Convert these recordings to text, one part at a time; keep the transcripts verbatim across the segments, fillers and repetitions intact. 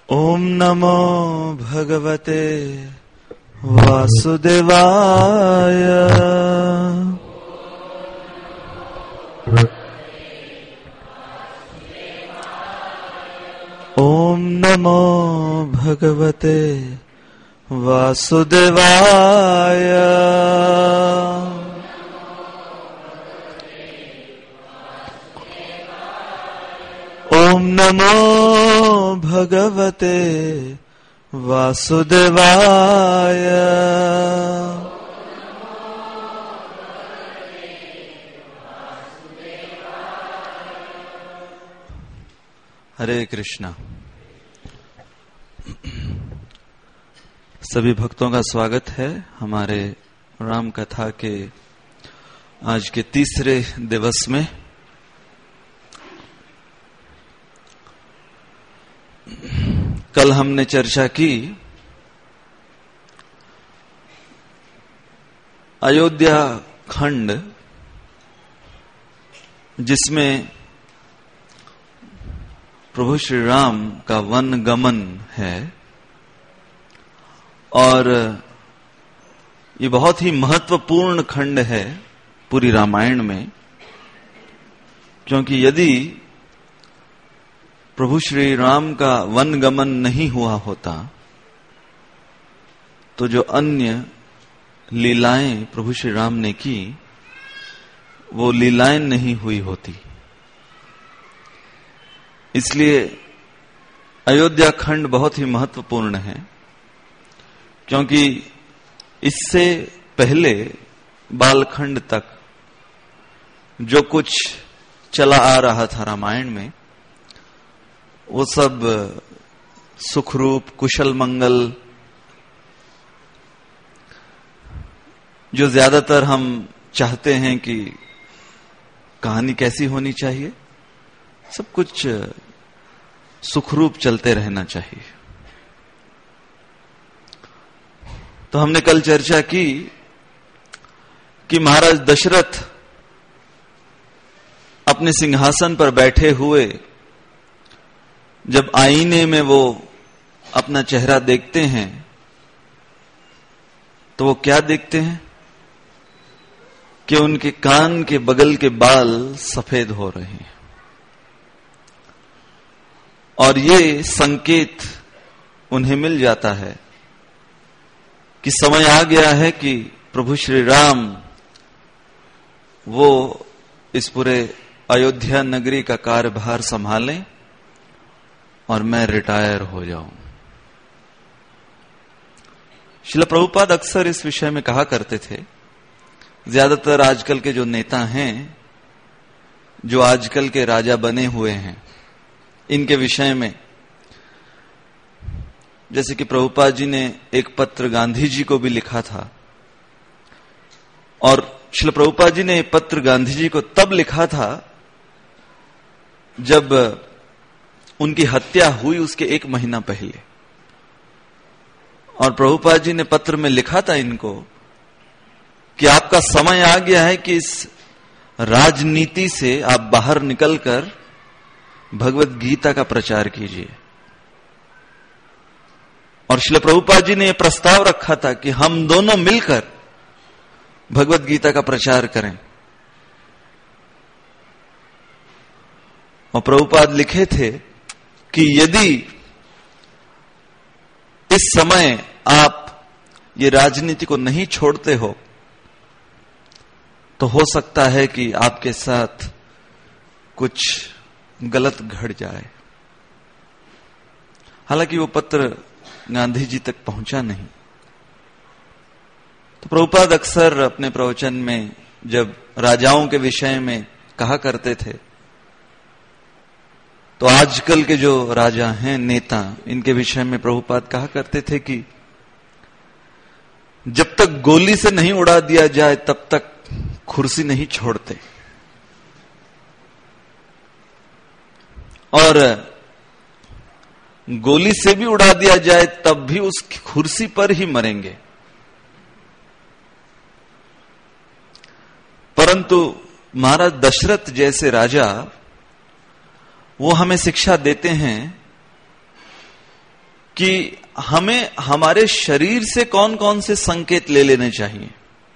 ओम नमो भगवते वासुदेवाय। ओम नमो भगवते वासुदेवाय। ओम नमो भगवते वासुदेवाय। हरे कृष्णा। सभी भक्तों का स्वागत है हमारे राम कथा के आज के तीसरे दिवस में। कल हमने चर्चा की अयोध्या खंड, जिसमें प्रभु श्री राम का वन गमन है, और ये बहुत ही महत्वपूर्ण खंड है पूरी रामायण में, क्योंकि यदि प्रभु श्री राम का वन गमन नहीं हुआ होता तो जो अन्य लीलाएं प्रभु श्री राम ने की वो लीलाएं नहीं हुई होती। इसलिए अयोध्या खंड बहुत ही महत्वपूर्ण है, क्योंकि इससे पहले बालखंड तक जो कुछ चला आ रहा था रामायण में, वो सब सुखरूप कुशल मंगल, जो ज्यादातर हम चाहते हैं कि कहानी कैसी होनी चाहिए, सब कुछ सुखरूप चलते रहना चाहिए। तो हमने कल चर्चा की कि महाराज दशरथ अपने सिंहासन पर बैठे हुए जब आईने में वो अपना चेहरा देखते हैं तो वो क्या देखते हैं कि उनके कान के बगल के बाल सफेद हो रहे हैं, और ये संकेत उन्हें मिल जाता है कि समय आ गया है कि प्रभु श्री राम वो इस पूरे अयोध्या नगरी का कार्यभार संभालें और मैं रिटायर हो जाऊं। श्रील प्रभुपाद अक्सर इस विषय में कहा करते थे, ज्यादातर आजकल के जो नेता हैं, जो आजकल के राजा बने हुए हैं, इनके विषय में, जैसे कि प्रभुपाद जी ने एक पत्र गांधी जी को भी लिखा था, और श्रील प्रभुपाद जी ने पत्र गांधी जी को तब लिखा था जब उनकी हत्या हुई उसके एक महीना पहले। और प्रभुपाद जी ने पत्र में लिखा था इनको कि आपका समय आ गया है कि इस राजनीति से आप बाहर निकलकर भगवत गीता का प्रचार कीजिए। और श्रील प्रभुपाद जी ने यह प्रस्ताव रखा था कि हम दोनों मिलकर भगवत गीता का प्रचार करें। और प्रभुपाद लिखे थे कि यदि इस समय आप ये राजनीति को नहीं छोड़ते हो तो हो सकता है कि आपके साथ कुछ गलत घट जाए। हालांकि वो पत्र गांधी जी तक पहुंचा नहीं। तो प्रभुपाद अक्सर अपने प्रवचन में जब राजाओं के विषय में कहा करते थे, तो आजकल के जो राजा हैं, नेता, इनके विषय में प्रभुपाद कहा करते थे कि जब तक गोली से नहीं उड़ा दिया जाए तब तक कुर्सी नहीं छोड़ते, और गोली से भी उड़ा दिया जाए तब भी उस कुर्सी पर ही मरेंगे। परंतु महाराज दशरथ जैसे राजा वो हमें शिक्षा देते हैं कि हमें हमारे शरीर से कौन कौन से संकेत ले लेने चाहिए।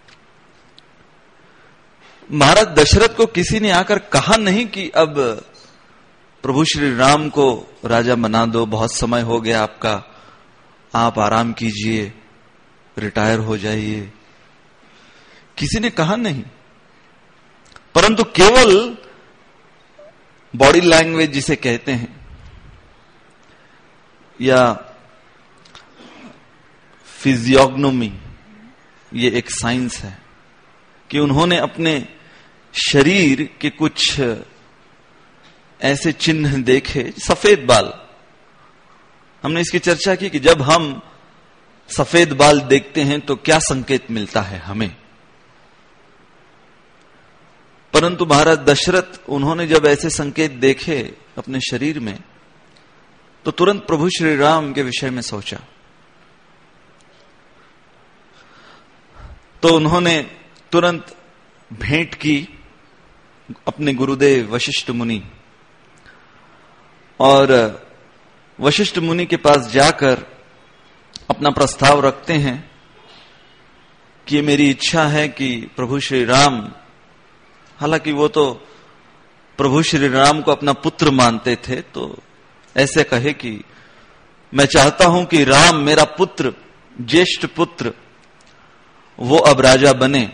महाराज दशरथ को किसी ने आकर कहा नहीं कि अब प्रभु श्री राम को राजा बना दो, बहुत समय हो गया आपका, आप आराम कीजिए, रिटायर हो जाइए। किसी ने कहा नहीं, परंतु केवल बॉडी लैंग्वेज जिसे कहते हैं या फिजियोग्नोमी, ये एक साइंस है कि उन्होंने अपने शरीर के कुछ ऐसे चिन्ह देखे। सफेद बाल, हमने इसकी चर्चा की कि जब हम सफेद बाल देखते हैं तो क्या संकेत मिलता है हमें। परंतु महाराज दशरथ, उन्होंने जब ऐसे संकेत देखे अपने शरीर में तो तुरंत प्रभु श्री राम के विषय में सोचा। तो उन्होंने तुरंत भेंट की अपने गुरुदेव वशिष्ठ मुनि, और वशिष्ठ मुनि के पास जाकर अपना प्रस्ताव रखते हैं कि मेरी इच्छा है कि प्रभु श्री राम, हालांकि वो तो प्रभु श्री राम को अपना पुत्र मानते थे, तो ऐसे कहे कि मैं चाहता हूं कि राम मेरा पुत्र, ज्येष्ठ पुत्र, वो अब राजा बने।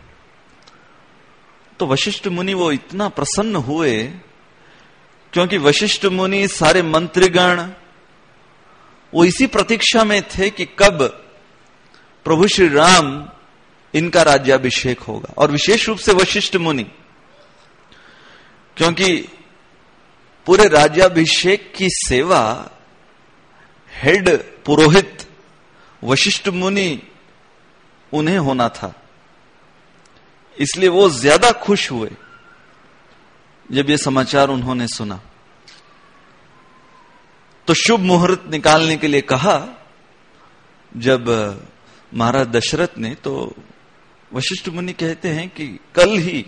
तो वशिष्ठ मुनि वो इतना प्रसन्न हुए, क्योंकि वशिष्ठ मुनि, सारे मंत्रीगण वो इसी प्रतीक्षा में थे कि कब प्रभु श्री राम इनका राज्याभिषेक होगा। और विशेष रूप से वशिष्ठ मुनि, क्योंकि पूरे राज्याभिषेक की सेवा हेड पुरोहित वशिष्ठ मुनि उन्हें होना था, इसलिए वो ज्यादा खुश हुए जब ये समाचार उन्होंने सुना। तो शुभ मुहूर्त निकालने के लिए कहा जब महाराज दशरथ ने, तो वशिष्ठ मुनि कहते हैं कि कल ही,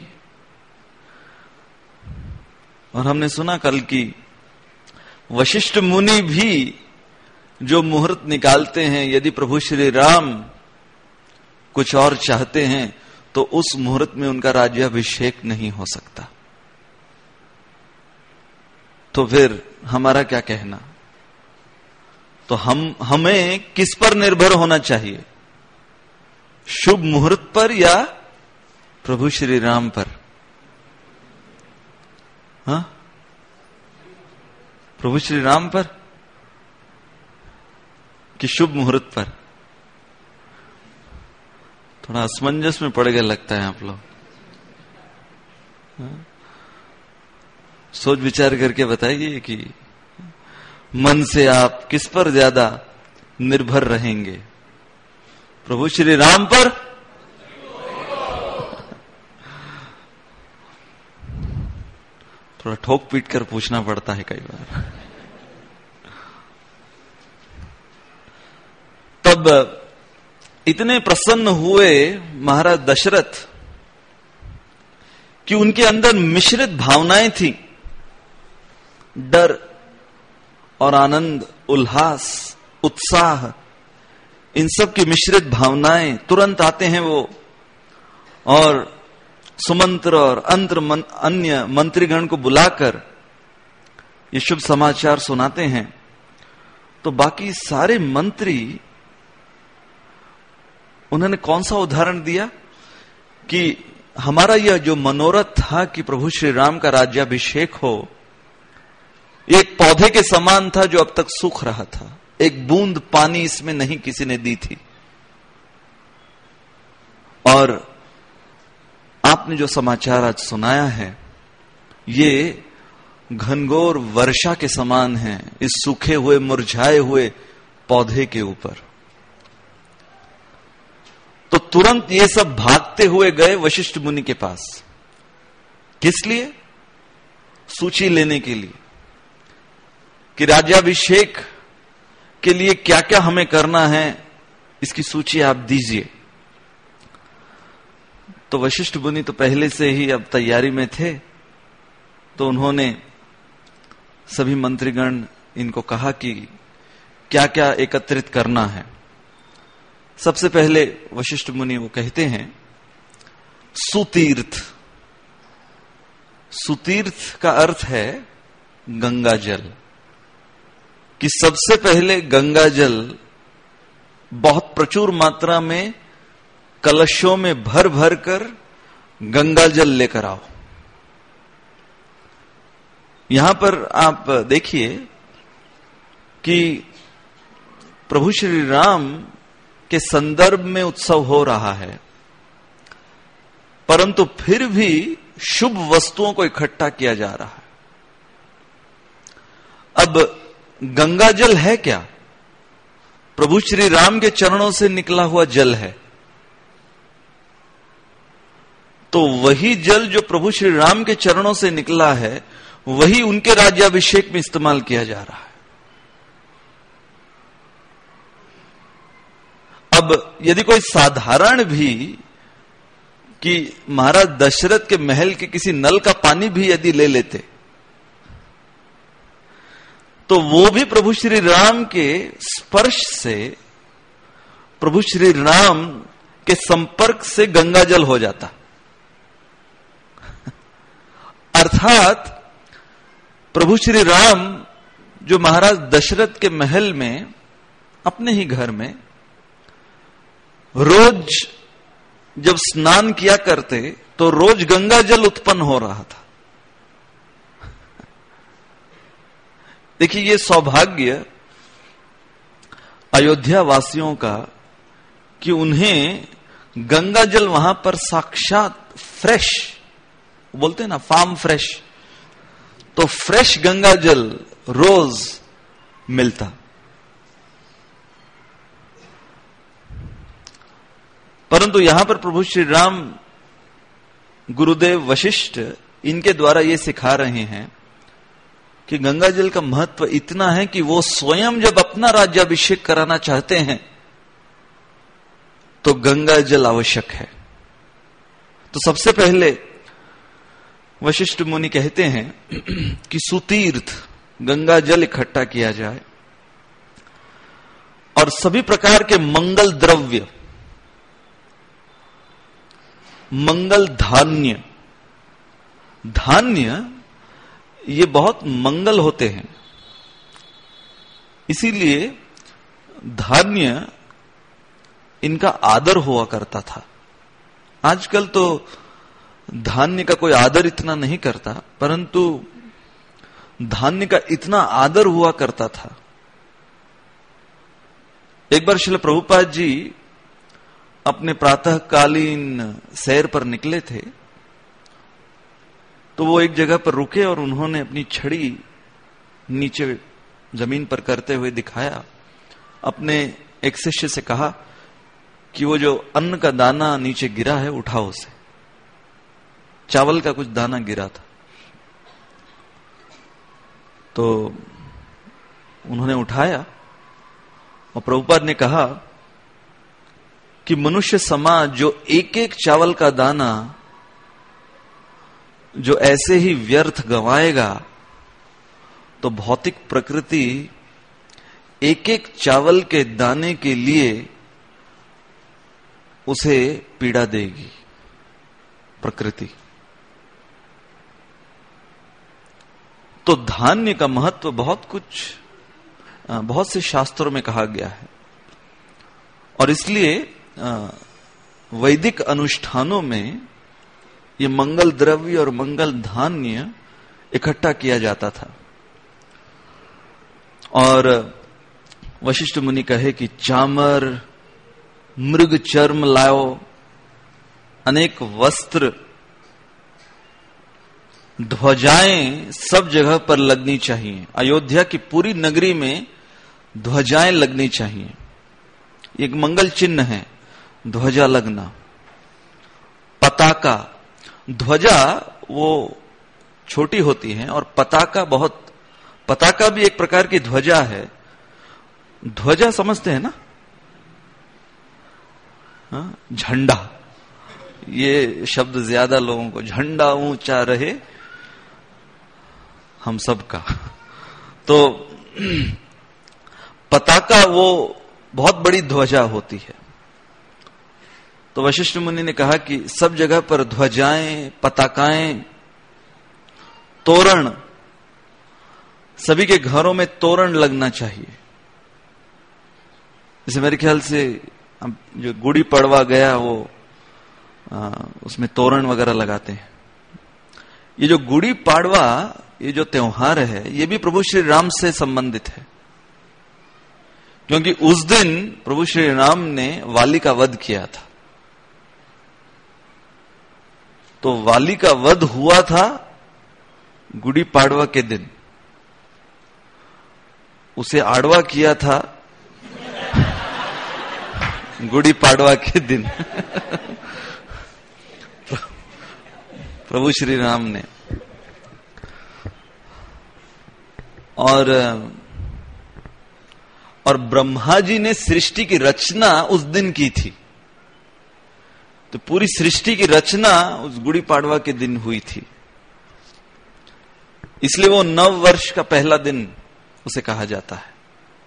और हमने सुना कल की वशिष्ठ मुनि भी जो मुहूर्त निकालते हैं, यदि प्रभु श्री राम कुछ और चाहते हैं तो उस मुहूर्त में उनका राज्याभिषेक नहीं हो सकता। तो फिर हमारा क्या कहना? तो हम हमें किस पर निर्भर होना चाहिए, शुभ मुहूर्त पर या प्रभु श्री राम पर? हाँ, प्रभु श्री राम पर कि शुभ मुहूर्त पर? थोड़ा असमंजस में पड़ गए लगता है आप लोग। हाँ? सोच विचार करके बताइए कि मन से आप किस पर ज्यादा निर्भर रहेंगे, प्रभु श्री राम पर थोड़ा ठोक पीट कर पूछना पड़ता है कई बार। तब इतने प्रसन्न हुए महाराज दशरथ कि उनके अंदर मिश्रित भावनाएं थी, डर और आनंद, उल्लास, उत्साह, इन सब की मिश्रित भावनाएं तुरंत आते हैं वो, और सुमंत्र और अंतर मन, अन्य मंत्रीगण को बुलाकर ये शुभ समाचार सुनाते हैं। तो बाकी सारे मंत्री, उन्होंने कौन सा उदाहरण दिया कि हमारा यह जो मनोरथ था कि प्रभु श्री राम का राज्याभिषेक हो, एक पौधे के समान था जो अब तक सूख रहा था, एक बूंद पानी इसमें नहीं किसी ने दी थी। और आपने जो समाचार आज सुनाया है ये घनघोर वर्षा के समान है इस सूखे हुए मुरझाए हुए पौधे के ऊपर। तो तुरंत ये सब भागते हुए गए वशिष्ठ मुनि के पास। किस लिए? सूची लेने के लिए कि राज्याभिषेक के लिए क्या क्या हमें करना है, इसकी सूची आप दीजिए। तो वशिष्ठ मुनि तो पहले से ही अब तैयारी में थे, तो उन्होंने सभी मंत्रीगण इनको कहा कि क्या क्या एकत्रित करना है। सबसे पहले वशिष्ठ मुनि वो कहते हैं सुतीर्थ। सुतीर्थ का अर्थ है गंगा जल, कि सबसे पहले गंगा जल बहुत प्रचुर मात्रा में कलशों में भर भर कर गंगा जल लेकर आओ। यहां पर आप देखिए कि प्रभु श्री राम के संदर्भ में उत्सव हो रहा है, परंतु फिर भी शुभ वस्तुओं को इकट्ठा किया जा रहा है। अब गंगा जल है क्या? प्रभु श्री राम के चरणों से निकला हुआ जल है। तो वही जल जो प्रभु श्री राम के चरणों से निकला है, वही उनके राज्याभिषेक में इस्तेमाल किया जा रहा है। अब यदि कोई साधारण भी, कि महाराज दशरथ के महल के किसी नल का पानी भी यदि ले लेते, तो वो भी प्रभु श्री राम के स्पर्श से, प्रभु श्री राम के संपर्क से गंगा जल हो जाता। अर्थात प्रभु श्री राम जो महाराज दशरथ के महल में अपने ही घर में रोज जब स्नान किया करते, तो रोज गंगा जल उत्पन्न हो रहा था। देखिए, ये सौभाग्य अयोध्या वासियों का कि उन्हें गंगा जल वहां पर साक्षात फ्रेश, बोलते हैं ना फार्म फ्रेश, तो फ्रेश गंगा जल रोज मिलता। परंतु यहां पर प्रभु श्री राम गुरुदेव वशिष्ठ इनके द्वारा ये सिखा रहे हैं कि गंगा जल का महत्व इतना है कि वो स्वयं जब अपना राज्याभिषेक कराना चाहते हैं तो गंगा जल आवश्यक है। तो सबसे पहले वशिष्ठ मुनि कहते हैं कि सुतीर्थ गंगा जल इकट्ठा किया जाए और सभी प्रकार के मंगल द्रव्य, मंगल धान्य, धान्य ये बहुत मंगल होते हैं, इसीलिए धान्य इनका आदर हुआ करता था। आजकल तो धान्य का कोई आदर इतना नहीं करता, परंतु धान्य का इतना आदर हुआ करता था। एक बार श्रील प्रभुपाद जी अपने प्रातःकालीन सैर पर निकले थे, तो वो एक जगह पर रुके और उन्होंने अपनी छड़ी नीचे जमीन पर करते हुए दिखाया। अपने एक शिष्य से कहा कि वो जो अन्न का दाना नीचे गिरा है उठाओ उसे। चावल का कुछ दाना गिरा था, तो उन्होंने उठाया और प्रभुपाद ने कहा कि मनुष्य समाज जो एक एक चावल का दाना जो ऐसे ही व्यर्थ गंवाएगा, तो भौतिक प्रकृति एक एक चावल के दाने के लिए उसे पीड़ा देगी। प्रकृति तो धान्य का महत्व बहुत कुछ, बहुत से शास्त्रों में कहा गया है, और इसलिए वैदिक अनुष्ठानों में ये मंगल द्रव्य और मंगल धान्य इकट्ठा किया जाता था। और वशिष्ठ मुनि कहे कि चामर, मृग चर्म लाओ, अनेक वस्त्र, ध्वजाएं सब जगह पर लगनी चाहिए। अयोध्या की पूरी नगरी में ध्वजाएं लगनी चाहिए। एक मंगल चिन्ह है ध्वजा लगना। पताका, ध्वजा वो छोटी होती है और पताका बहुत, पताका भी एक प्रकार की ध्वजा है। ध्वजा समझते हैं ना, हाँ? झंडा, ये शब्द ज्यादा लोगों को, झंडा ऊंचा रहे हम सबका। तो पताका वो बहुत बड़ी ध्वजा होती है। तो वशिष्ठ मुनि ने कहा कि सब जगह पर ध्वजाएं, पताकाएं, तोरण, सभी के घरों में तोरण लगना चाहिए। जैसे मेरे ख्याल से जो गुड़ी पड़वा गया वो आ, उसमें तोरण वगैरह लगाते हैं। ये जो गुड़ी पाड़वा, ये जो त्योहार है, ये भी प्रभु श्री राम से संबंधित है, क्योंकि उस दिन प्रभु श्री राम ने वाली का वध किया था। तो वाली का वध हुआ था गुड़ी पाड़वा के दिन, उसे आड़वा किया था गुड़ी पाड़वा के दिन प्रभु श्री राम ने। और और ब्रह्मा जी ने सृष्टि की रचना उस दिन की थी। तो पूरी सृष्टि की रचना उस गुड़ी पाड़वा के दिन हुई थी, इसलिए वो नव वर्ष का पहला दिन उसे कहा जाता है।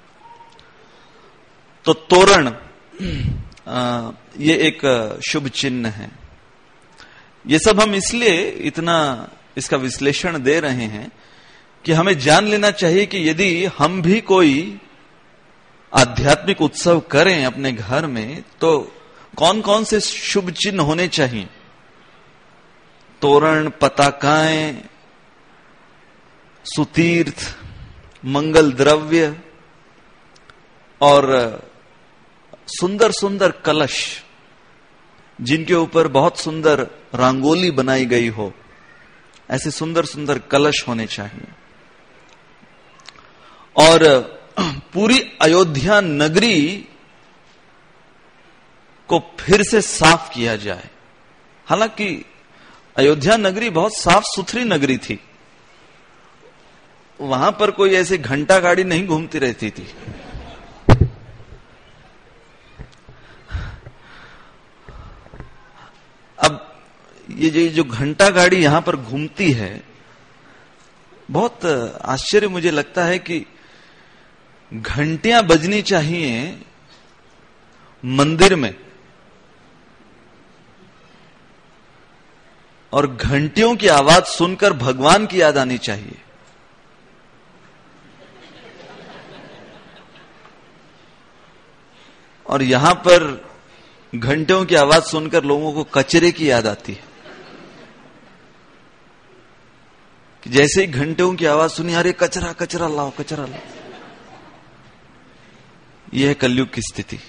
तो तोरण आ, ये एक शुभ चिन्ह है। ये सब हम इसलिए इतना इसका विश्लेषण दे रहे हैं कि हमें जान लेना चाहिए कि यदि हम भी कोई आध्यात्मिक उत्सव करें अपने घर में, तो कौन कौन से शुभ चिन्ह होने चाहिए। तोरण, पताकाएं, सुतीर्थ, मंगल द्रव्य और सुंदर सुंदर कलश, जिनके ऊपर बहुत सुंदर रंगोली बनाई गई हो, ऐसे सुंदर सुंदर कलश होने चाहिए। और पूरी अयोध्या नगरी को फिर से साफ किया जाए। हालांकि अयोध्या नगरी बहुत साफ सुथरी नगरी थी, वहां पर कोई ऐसे घंटा गाड़ी नहीं घूमती रहती थी। अब ये जो घंटा गाड़ी यहां पर घूमती है, बहुत आश्चर्य मुझे लगता है कि घंटियां बजनी चाहिए मंदिर में, और घंटियों की आवाज सुनकर भगवान की याद आनी चाहिए। और यहां पर घंटियों की आवाज सुनकर लोगों को कचरे की याद आती है कि जैसे ही घंटियों की आवाज सुनी, अरे कचरा कचरा लाओ, कचरा लाओ। यह है कलयुग की स्थिति।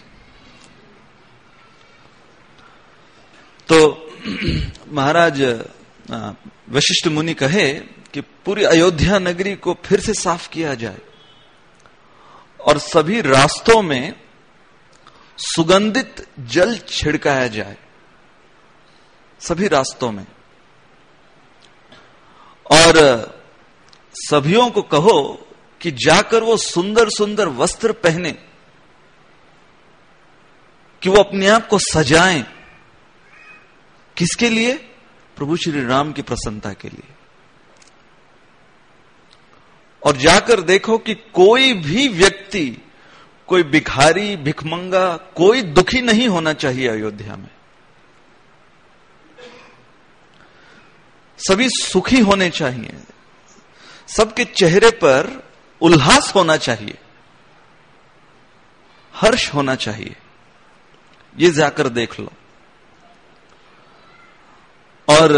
तो महाराज वशिष्ठ मुनि कहे कि पूरी अयोध्या नगरी को फिर से साफ किया जाए और सभी रास्तों में सुगंधित जल छिड़काया जाए, सभी रास्तों में। और सभियों को कहो कि जाकर वो सुंदर सुंदर वस्त्र पहने, कि वो अपने आप को सजाएं। किसके लिए? प्रभु श्री राम की प्रसन्नता के लिए। और जाकर देखो कि कोई भी व्यक्ति, कोई भिखारी, भिखमंगा, कोई दुखी नहीं होना चाहिए अयोध्या में। सभी सुखी होने चाहिए, सबके चेहरे पर उल्लास होना चाहिए, हर्ष होना चाहिए। ये जाकर देख लो। और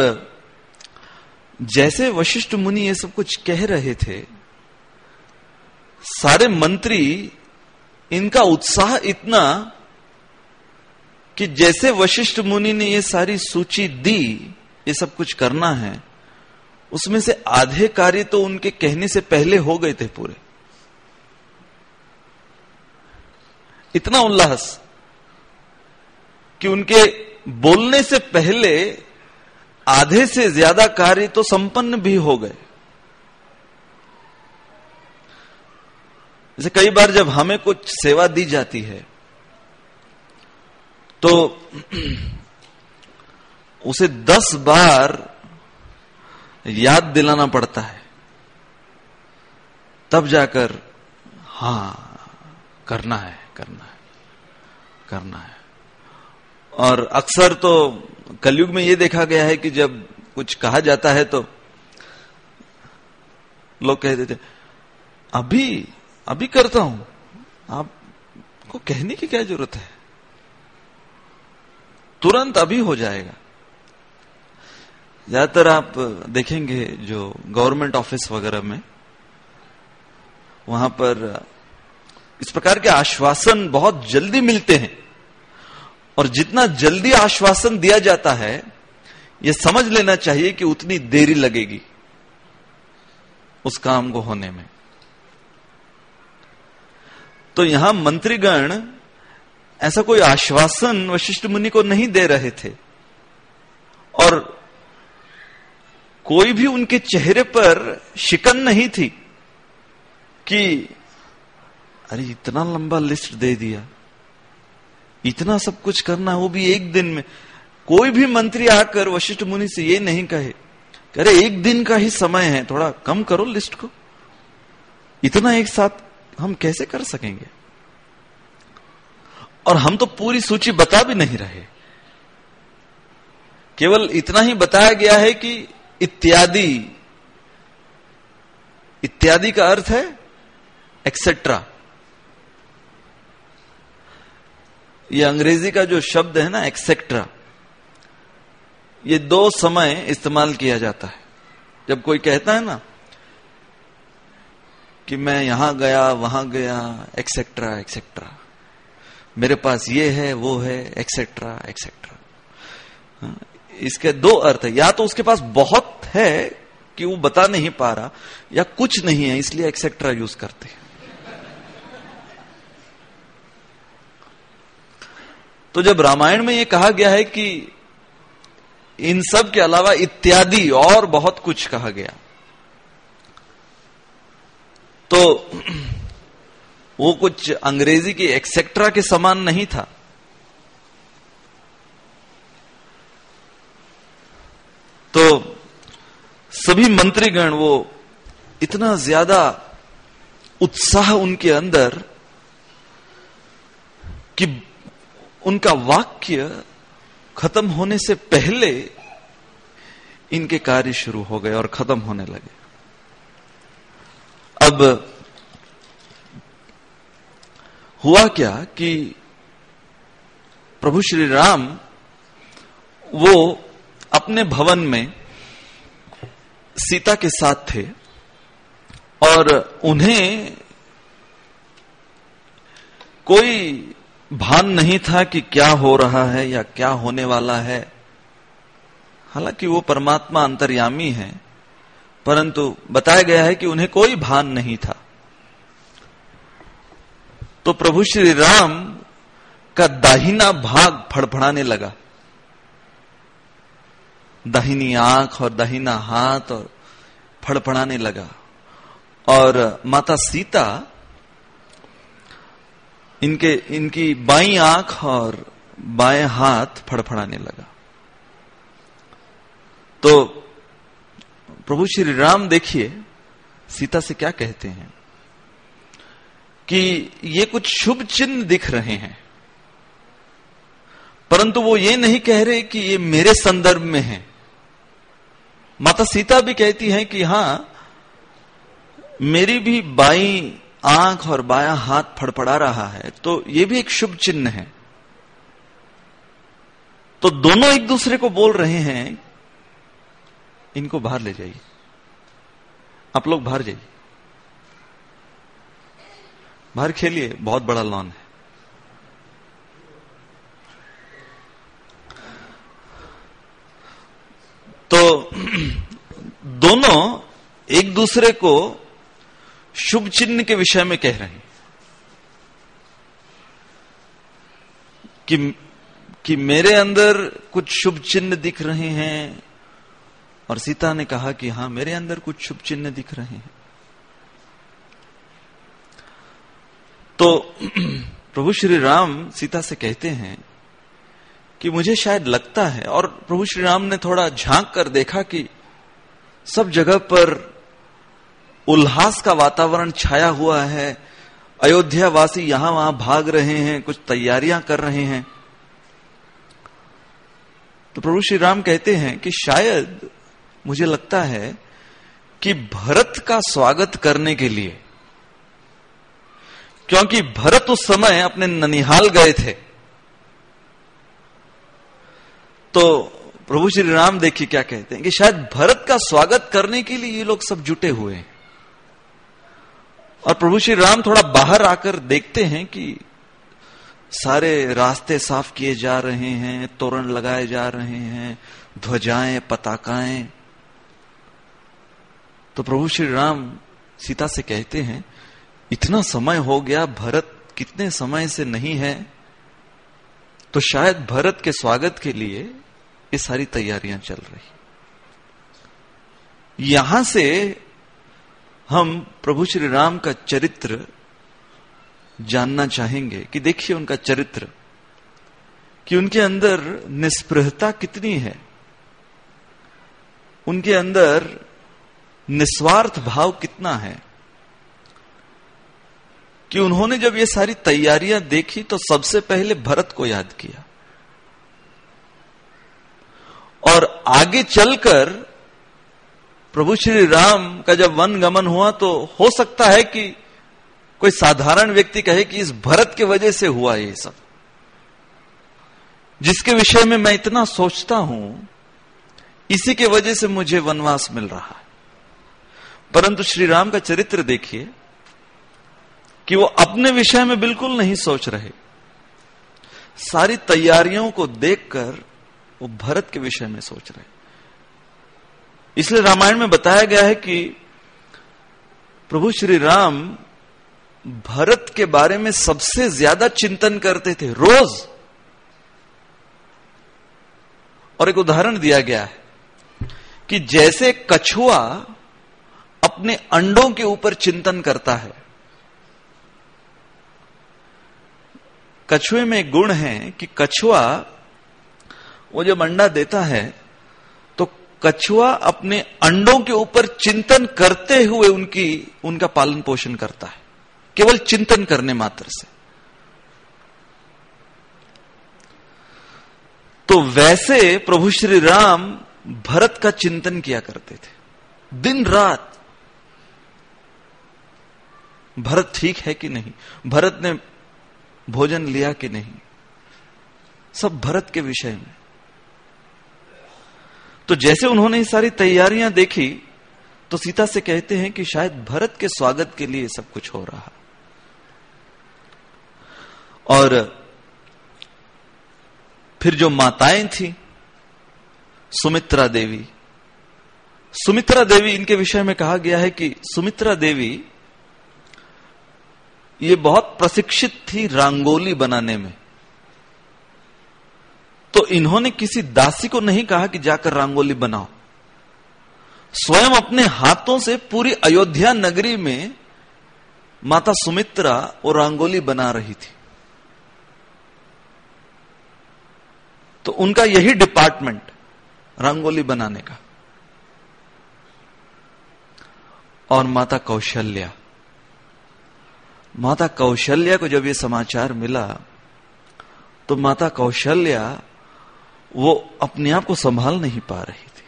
जैसे वशिष्ठ मुनि ये सब कुछ कह रहे थे, सारे मंत्री, इनका उत्साह इतना कि जैसे वशिष्ठ मुनि ने ये सारी सूची दी, ये सब कुछ करना है, उसमें से आधे कार्य तो उनके कहने से पहले हो गए थे पूरे। इतना उल्लास कि उनके बोलने से पहले आधे से ज्यादा कार्य तो संपन्न भी हो गए। जैसे कई बार जब हमें कुछ सेवा दी जाती है तो उसे दस बार याद दिलाना पड़ता है, तब जाकर हाँ करना है, करना है, करना है। और अक्सर तो कलयुग में ये देखा गया है कि जब कुछ कहा जाता है तो लोग कह देते अभी अभी करता हूं, आपको कहने की क्या जरूरत है, तुरंत अभी हो जाएगा। ज्यादातर आप देखेंगे जो गवर्नमेंट ऑफिस वगैरह में, वहां पर इस प्रकार के आश्वासन बहुत जल्दी मिलते हैं, और जितना जल्दी आश्वासन दिया जाता है यह समझ लेना चाहिए कि उतनी देरी लगेगी उस काम को होने में। तो यहां मंत्रीगण ऐसा कोई आश्वासन वशिष्ठ मुनि को नहीं दे रहे थे, और कोई भी उनके चेहरे पर शिकन नहीं थी कि अरे इतना लंबा लिस्ट दे दिया, इतना सब कुछ करना, वो भी एक दिन में। कोई भी मंत्री आकर वशिष्ठ मुनि से ये नहीं कहे कि अरे एक दिन का ही समय है, थोड़ा कम करो लिस्ट को, इतना एक साथ हम कैसे कर सकेंगे। और हम तो पूरी सूची बता भी नहीं रहे, केवल इतना ही बताया गया है कि इत्यादि, इत्यादि का अर्थ है एक्सेट्रा। ये अंग्रेजी का जो शब्द है ना एक्सेट्रा, ये दो समय इस्तेमाल किया जाता है। जब कोई कहता है ना कि मैं यहां गया वहां गया, एक्सेट्रा एक्सेट्रा, मेरे पास ये है वो है, एक्सेट्रा एक्सेट्रा, इसके दो अर्थ है। या तो उसके पास बहुत है कि वो बता नहीं पा रहा, या कुछ नहीं है इसलिए एक्सेट्रा यूज करते हैं। तो जब रामायण में ये कहा गया है कि इन सब के अलावा इत्यादि और बहुत कुछ कहा गया, तो वो कुछ अंग्रेजी की एक्सेट्रा के समान नहीं था। तो सभी मंत्रीगण, वो इतना ज्यादा उत्साह उनके अंदर कि उनका वाक्य खत्म होने से पहले इनके कार्य शुरू हो गए और खत्म होने लगे। अब हुआ क्या कि प्रभु श्री राम वो अपने भवन में सीता के साथ थे, और उन्हें कोई भान नहीं था कि क्या हो रहा है या क्या होने वाला है। हालांकि वो परमात्मा अंतर्यामी है, परंतु बताया गया है कि उन्हें कोई भान नहीं था। तो प्रभु श्री राम का दाहिना भाग फड़फड़ाने लगा, दाहिनी आंख और दाहिना हाथ और फड़फड़ाने लगा, और माता सीता इनके इनकी बाईं आंख और बाएं हाथ फड़फड़ाने लगा। तो प्रभु श्री राम देखिए सीता से क्या कहते हैं कि ये कुछ शुभ चिन्ह दिख रहे हैं, परंतु वो ये नहीं कह रहे कि ये मेरे संदर्भ में है। माता सीता भी कहती हैं कि हां, मेरी भी बाईं आंख और बायां हाथ फड़फड़ा रहा है, तो ये भी एक शुभ चिन्ह है। तो दोनों एक दूसरे को बोल रहे हैं इनको बाहर ले जाइए, आप लोग बाहर जाइए, बाहर खेलिए, बहुत बड़ा लॉन है। तो दोनों एक दूसरे को शुभ चिन्ह के विषय में कह रहे हैं कि कि मेरे अंदर कुछ शुभ चिन्ह दिख रहे हैं, और सीता ने कहा कि हां, मेरे अंदर कुछ शुभ चिन्ह दिख रहे हैं। तो प्रभु श्री राम सीता से कहते हैं कि मुझे शायद लगता है, और प्रभु श्री राम ने थोड़ा झांक कर देखा कि सब जगह पर उल्लास का वातावरण छाया हुआ है, अयोध्या वासी यहां वहां भाग रहे हैं, कुछ तैयारियां कर रहे हैं। तो प्रभु श्री राम कहते हैं कि शायद मुझे लगता है कि भरत का स्वागत करने के लिए, क्योंकि भरत उस समय अपने ननिहाल गए थे, तो प्रभु श्री राम देखिए क्या कहते हैं कि शायद भरत का स्वागत करने के लिए ये लोग सब जुटे हुए हैं। और प्रभु श्री राम थोड़ा बाहर आकर देखते हैं कि सारे रास्ते साफ किए जा रहे हैं, तोरण लगाए जा रहे हैं, ध्वजाएं, पताकाएं। तो प्रभु श्री राम सीता से कहते हैं, इतना समय हो गया, भरत कितने समय से नहीं है, तो शायद भरत के स्वागत के लिए ये सारी तैयारियां चल रही। यहां से हम प्रभु श्री राम का चरित्र जानना चाहेंगे कि देखिए उनका चरित्र, कि उनके अंदर निस्पृहता कितनी है, उनके अंदर निस्वार्थ भाव कितना है, कि उन्होंने जब ये सारी तैयारियां देखी तो सबसे पहले भरत को याद किया, और आगे चलकर प्रभु श्री राम का जब वन गमन हुआ तो हो सकता है कि कोई साधारण व्यक्ति कहे कि इस भरत के वजह से हुआ ये सब, जिसके विषय में मैं इतना सोचता हूं, इसी के वजह से मुझे वनवास मिल रहा है। परंतु श्री राम का चरित्र देखिए कि वो अपने विषय में बिल्कुल नहीं सोच रहे, सारी तैयारियों को देखकर वो भरत के विषय में सोच रहे। इसलिए रामायण में बताया गया है कि प्रभु श्री राम भरत के बारे में सबसे ज्यादा चिंतन करते थे रोज। और एक उदाहरण दिया गया है कि जैसे कछुआ अपने अंडों के ऊपर चिंतन करता है, कछुए में एक गुण है कि कछुआ वो जब अंडा देता है तो कछुआ अपने अंडों के ऊपर चिंतन करते हुए उनकी उनका पालन पोषण करता है, केवल चिंतन करने मात्र से। तो वैसे प्रभु श्री राम भरत का चिंतन किया करते थे दिन रात। भरत ठीक है कि नहीं, भरत ने भोजन लिया कि नहीं, सब भरत के विषय में। तो जैसे उन्होंने ये सारी तैयारियां देखी तो सीता से कहते हैं कि शायद भरत के स्वागत के लिए सब कुछ हो रहा। और फिर जो माताएं थी, सुमित्रा देवी, सुमित्रा देवी इनके विषय में कहा गया है कि सुमित्रा देवी ये बहुत प्रशिक्षित थी रंगोली बनाने में। तो इन्होंने किसी दासी को नहीं कहा कि जाकर रंगोली बनाओ, स्वयं अपने हाथों से पूरी अयोध्या नगरी में माता सुमित्रा वो रंगोली बना रही थी। तो उनका यही डिपार्टमेंट रंगोली बनाने का। और माता कौशल्या, माता कौशल्या को जब ये समाचार मिला तो माता कौशल्या वो अपने आप को संभाल नहीं पा रही थी।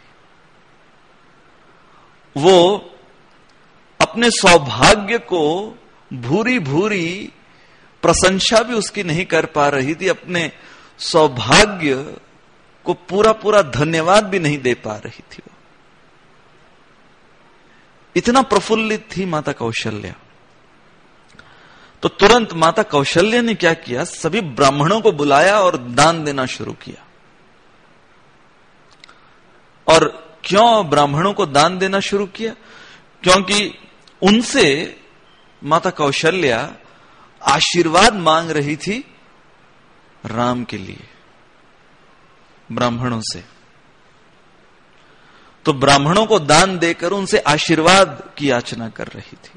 वो अपने सौभाग्य को भूरी भूरी प्रशंसा भी उसकी नहीं कर पा रही थी, अपने सौभाग्य को पूरा पूरा धन्यवाद भी नहीं दे पा रही थी। वो इतना प्रफुल्लित थी माता कौशल्या। तो तुरंत माता कौशल्या ने क्या किया, सभी ब्राह्मणों को बुलाया और दान देना शुरू किया। और क्यों ब्राह्मणों को दान देना शुरू किया? क्योंकि उनसे माता कौशल्या आशीर्वाद मांग रही थी राम के लिए, ब्राह्मणों से। तो ब्राह्मणों को दान देकर उनसे आशीर्वाद की याचना कर रही थी।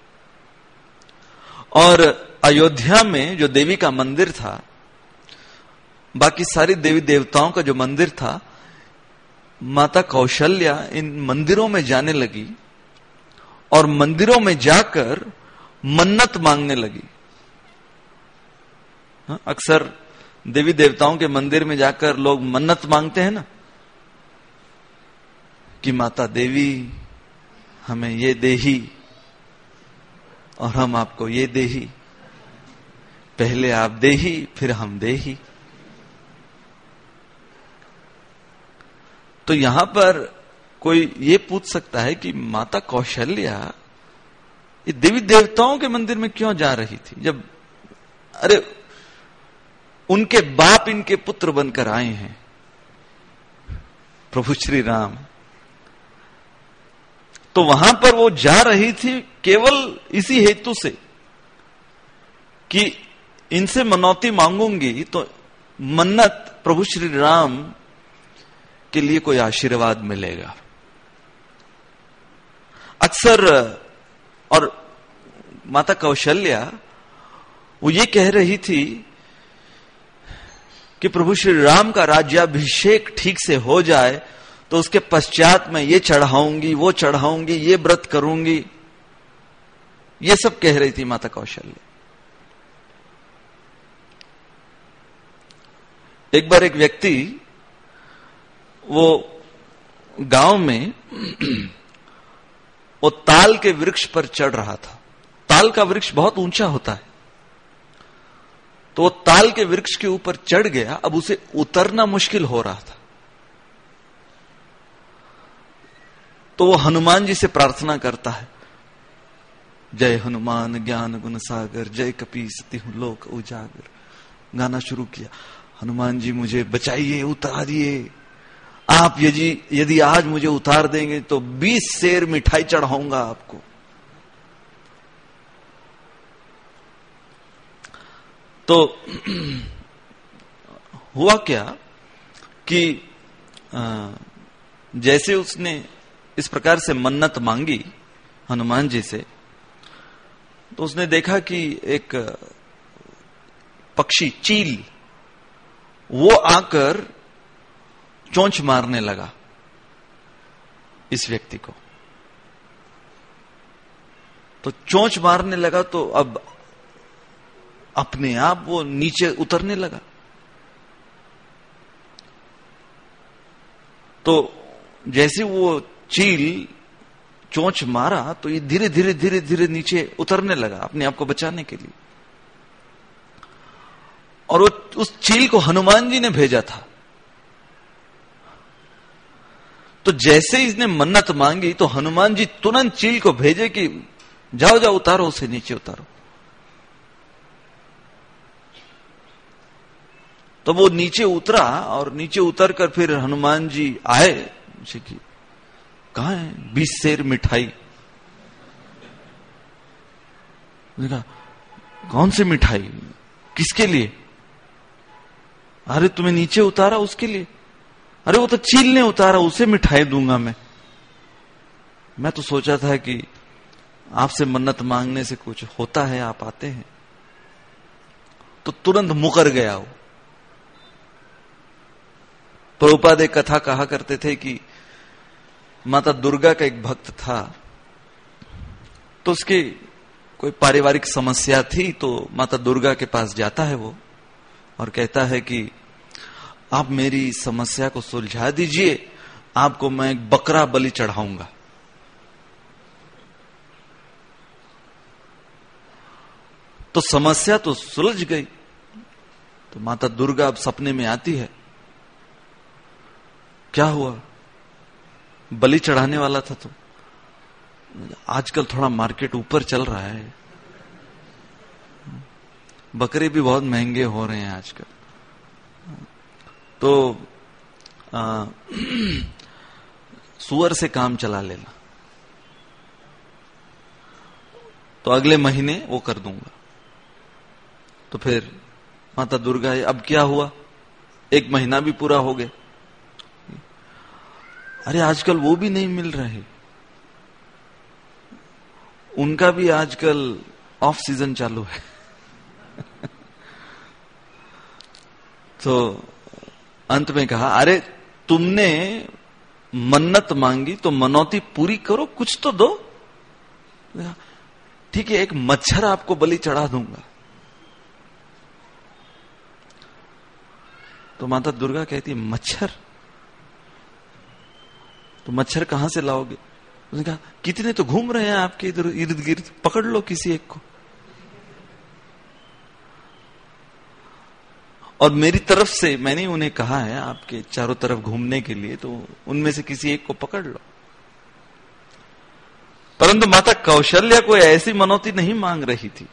और अयोध्या में जो देवी का मंदिर था, बाकी सारी देवी देवताओं का जो मंदिर था, माता कौशल्या इन मंदिरों में जाने लगी और मंदिरों में जाकर मन्नत मांगने लगी हाँ, अक्सर देवी देवताओं के मंदिर में जाकर लोग मन्नत मांगते हैं ना, कि माता देवी हमें ये देही और हम आपको ये देही, पहले आप देही फिर हम देही। तो यहां पर कोई ये पूछ सकता है कि माता कौशल्या ये देवी देवताओं के मंदिर में क्यों जा रही थी, जब अरे उनके बाप इनके पुत्र बनकर आए हैं, प्रभु श्री राम। तो वहां पर वो जा रही थी केवल इसी हेतु से कि इनसे मनौती मांगूंगी तो मन्नत प्रभु श्री राम के लिए कोई आशीर्वाद मिलेगा। अक्सर और माता कौशल्या वो ये कह रही थी कि प्रभु श्री राम का राज्याभिषेक ठीक से हो जाए तो उसके पश्चात मैं ये चढ़ाऊंगी, वो चढ़ाऊंगी, ये व्रत करूंगी, ये सब कह रही थी माता कौशल्या। एक बार एक व्यक्ति वो गांव में वो ताल के वृक्ष पर चढ़ रहा था। ताल का वृक्ष बहुत ऊंचा होता है, तो वो ताल के वृक्ष के ऊपर चढ़ गया। अब उसे उतरना मुश्किल हो रहा था, तो वो हनुमान जी से प्रार्थना करता है, जय हनुमान ज्ञान गुण सागर, जय कपीस तिहु लोक उजागर। गाना शुरू किया, हनुमान जी मुझे बचाइए, उतारिए आप, यदि यदि आज मुझे उतार देंगे तो बीस सेर मिठाई चढ़ाऊंगा आपको। तो हुआ क्या कि जैसे उसने इस प्रकार से मन्नत मांगी हनुमान जी से, तो उसने देखा कि एक पक्षी चील वो आकर चोंच मारने लगा इस व्यक्ति को। तो चोंच मारने लगा तो अब अपने आप वो नीचे उतरने लगा। तो जैसे वो चील चोंच मारा तो ये धीरे धीरे धीरे धीरे नीचे उतरने लगा अपने आप को बचाने के लिए। और वो उस चील को हनुमान जी ने भेजा था। तो जैसे इसने मन्नत मांगी तो हनुमान जी तुरंत चील को भेजे कि जाओ जाओ उतारो उसे, नीचे उतारो। तो वो नीचे उतरा और नीचे उतरकर फिर हनुमान जी आए मुझे कि कहां है बीस सेर मिठाई। कहा कौन सी मिठाई, किसके लिए? अरे तुम्हें नीचे उतारा उसके लिए। अरे वो तो चील ने उतारा, उसे मिठाई दूंगा मैं। मैं तो सोचा था कि आपसे मन्नत मांगने से कुछ होता है, आप आते हैं। तो तुरंत मुकर गया वो। प्रभुपाद एक कथा कहा करते थे कि माता दुर्गा का एक भक्त था, तो उसकी कोई पारिवारिक समस्या थी, तो माता दुर्गा के पास जाता है वो और कहता है कि आप मेरी समस्या को सुलझा दीजिए, आपको मैं एक बकरा बलि चढ़ाऊंगा। तो समस्या तो सुलझ गई। तो माता दुर्गा अब सपने में आती है, क्या हुआ? बलि चढ़ाने वाला था तो आजकल थोड़ा मार्केट ऊपर चल रहा है, बकरे भी बहुत महंगे हो रहे हैं आजकल, तो आ, सुअर से काम चला लेना, तो अगले महीने वो कर दूंगा। तो फिर माता दुर्गा, अब क्या हुआ? एक महीना भी पूरा हो गया। अरे आजकल वो भी नहीं मिल रहे, उनका भी आजकल ऑफ सीजन चालू है। तो अंत में कहा, अरे तुमने मन्नत मांगी तो मनौती पूरी करो, कुछ तो दो। ठीक है, एक मच्छर आपको बलि चढ़ा दूंगा। तो माता दुर्गा कहती है मच्छर, तो मच्छर कहां से लाओगे? उसने कहा कितने तो घूम रहे हैं आपके इधर इर्द गिर्द, पकड़ लो किसी एक को। और मेरी तरफ से मैंने उन्हें कहा है आपके चारों तरफ घूमने के लिए, तो उनमें से किसी एक को पकड़ लो। परंतु माता कौशल्या कोई ऐसी मनौती नहीं मांग रही थी,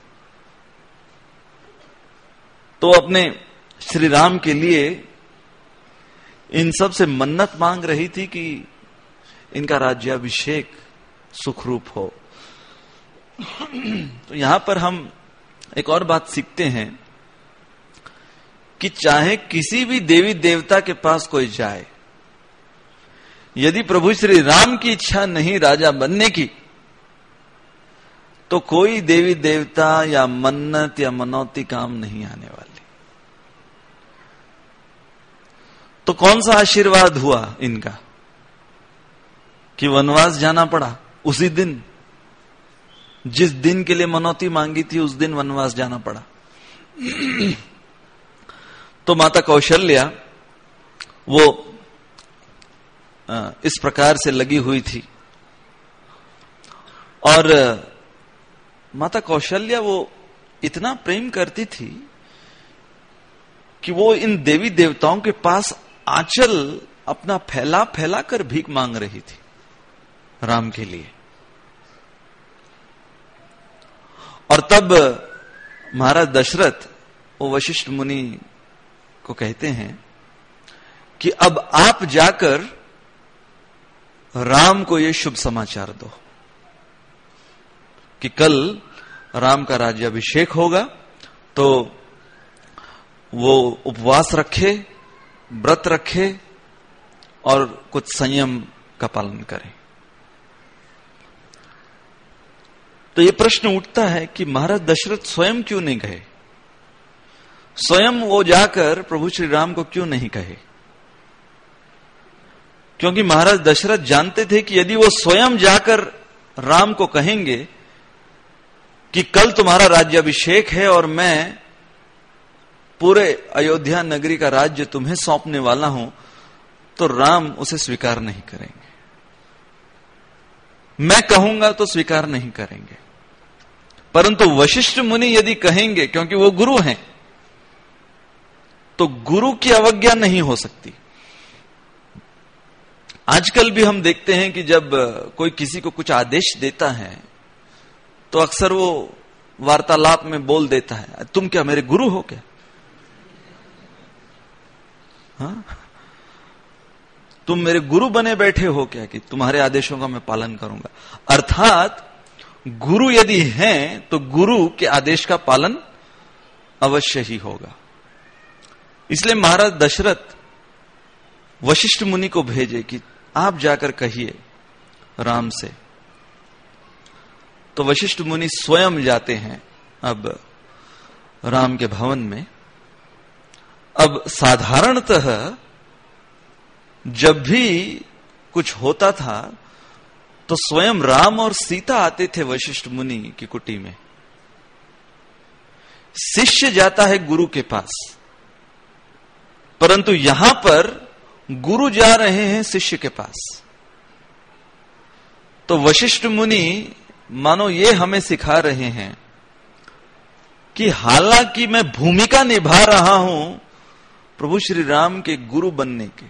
तो अपने श्री राम के लिए इन सब से मन्नत मांग रही थी कि इनका राज्याभिषेक सुखरूप हो। तो यहां पर हम एक और बात सीखते हैं कि चाहे किसी भी देवी देवता के पास कोई जाए, यदि प्रभु श्री राम की इच्छा नहीं राजा बनने की, तो कोई देवी देवता या मन्नत या मनौती काम नहीं आने वाली। तो कौन सा आशीर्वाद हुआ इनका कि वनवास जाना पड़ा उसी दिन, जिस दिन के लिए मनौती मांगी थी उस दिन वनवास जाना पड़ा। तो माता कौशल्या वो इस प्रकार से लगी हुई थी, और माता कौशल्या वो इतना प्रेम करती थी कि वो इन देवी देवताओं के पास आंचल अपना फैला फैला कर भीख मांग रही थी राम के लिए। और तब महाराज दशरथ वो वशिष्ठ मुनि को कहते हैं कि अब आप जाकर राम को ये शुभ समाचार दो कि कल राम का राज्याभिषेक होगा, तो वो उपवास रखे, व्रत रखे और कुछ संयम का पालन करें। तो ये प्रश्न उठता है कि महाराज दशरथ स्वयं क्यों नहीं गए, स्वयं वो जाकर प्रभु श्री राम को क्यों नहीं कहे? क्योंकि महाराज दशरथ जानते थे कि यदि वो स्वयं जाकर राम को कहेंगे कि कल तुम्हारा राज्याभिषेक है और मैं पूरे अयोध्या नगरी का राज्य तुम्हें सौंपने वाला हूं, तो राम उसे स्वीकार नहीं करेंगे। मैं कहूंगा तो स्वीकार नहीं करेंगे, परंतु वशिष्ठ मुनि यदि कहेंगे, क्योंकि वो गुरु हैं, तो गुरु की अवज्ञा नहीं हो सकती। आजकल भी हम देखते हैं कि जब कोई किसी को कुछ आदेश देता है तो अक्सर वो वार्तालाप में बोल देता है, तुम क्या मेरे गुरु हो क्या? हाँ? तुम मेरे गुरु बने बैठे हो क्या कि तुम्हारे आदेशों का मैं पालन करूंगा? अर्थात गुरु यदि हैं तो गुरु के आदेश का पालन अवश्य ही होगा। इसलिए महाराज दशरथ वशिष्ठ मुनि को भेजे कि आप जाकर कहिए राम से। तो वशिष्ठ मुनि स्वयं जाते हैं अब राम के भवन में। अब साधारणतः जब भी कुछ होता था तो स्वयं राम और सीता आते थे वशिष्ठ मुनि की कुटी में। शिष्य जाता है गुरु के पास, परंतु यहां पर गुरु जा रहे हैं शिष्य के पास। तो वशिष्ठ मुनि मानो ये हमें सिखा रहे हैं कि हालांकि मैं भूमिका निभा रहा हूं प्रभु श्री राम के गुरु बनने के,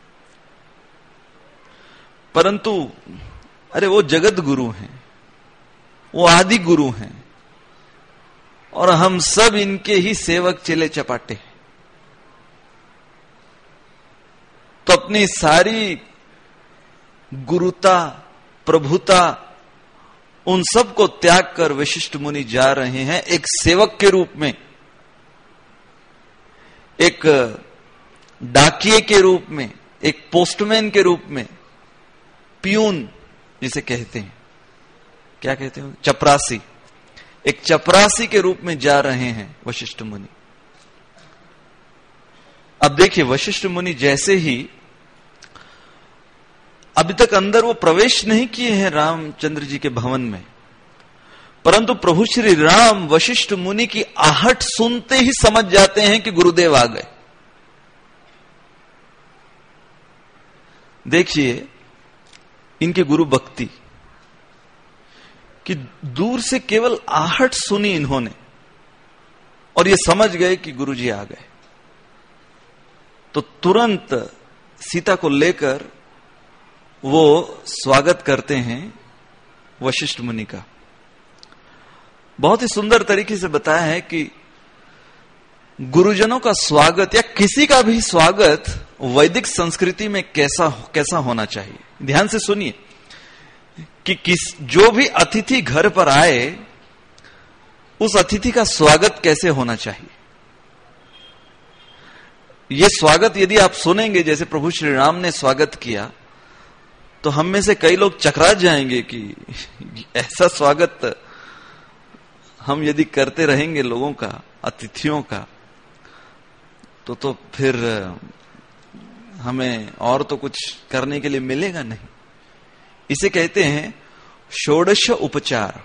परंतु अरे वो जगत गुरु हैं, वो आदि गुरु हैं, और हम सब इनके ही सेवक चेले चपाटे हैं। तो अपनी सारी गुरुता, प्रभुता, उन सब को त्याग कर वशिष्ठ मुनि जा रहे हैं एक सेवक के रूप में, एक डाकिये के रूप में, एक पोस्टमैन के रूप में, पियून जिसे कहते हैं, क्या कहते हैं, चपरासी, एक चपरासी के रूप में जा रहे हैं वशिष्ठ मुनि। अब देखिए वशिष्ठ मुनि जैसे ही, अभी तक अंदर वो प्रवेश नहीं किए हैं रामचंद्र जी के भवन में, परंतु प्रभु श्री राम वशिष्ठ मुनि की आहट सुनते ही समझ जाते हैं कि गुरुदेव आ गए। देखिए इनके गुरु भक्ति कि दूर से केवल आहट सुनी इन्होंने और ये समझ गए कि गुरुजी आ गए, तो तुरंत सीता को लेकर वो स्वागत करते हैं वशिष्ठ मुनि का। बहुत ही सुंदर तरीके से बताया है कि गुरुजनों का स्वागत या किसी का भी स्वागत वैदिक संस्कृति में कैसा कैसा होना चाहिए। ध्यान से सुनिए कि किस जो भी अतिथि घर पर आए उस अतिथि का स्वागत कैसे होना चाहिए। यह स्वागत यदि आप सुनेंगे जैसे प्रभु श्री राम ने स्वागत किया, तो हम में से कई लोग चकरा जाएंगे कि ऐसा स्वागत हम यदि करते रहेंगे लोगों का, अतिथियों का, तो तो फिर हमें और तो कुछ करने के लिए मिलेगा नहीं। इसे कहते हैं षोडश उपचार,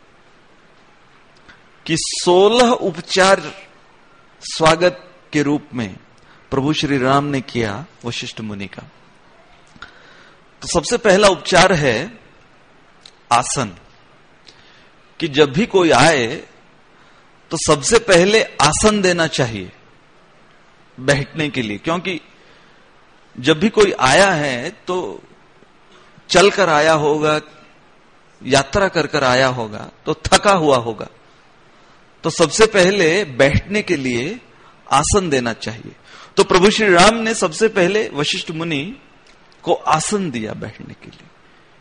कि सोलह उपचार स्वागत के रूप में प्रभु श्री राम ने किया वशिष्ठ मुनि का। तो सबसे पहला उपचार है आसन, कि जब भी कोई आए तो सबसे पहले आसन देना चाहिए बैठने के लिए, क्योंकि जब भी कोई आया है तो चलकर आया होगा, यात्रा कर कर आया होगा, तो थका हुआ होगा, तो सबसे पहले बैठने के लिए आसन देना चाहिए। तो प्रभु श्री राम ने सबसे पहले वशिष्ठ मुनि को आसन दिया बैठने के लिए।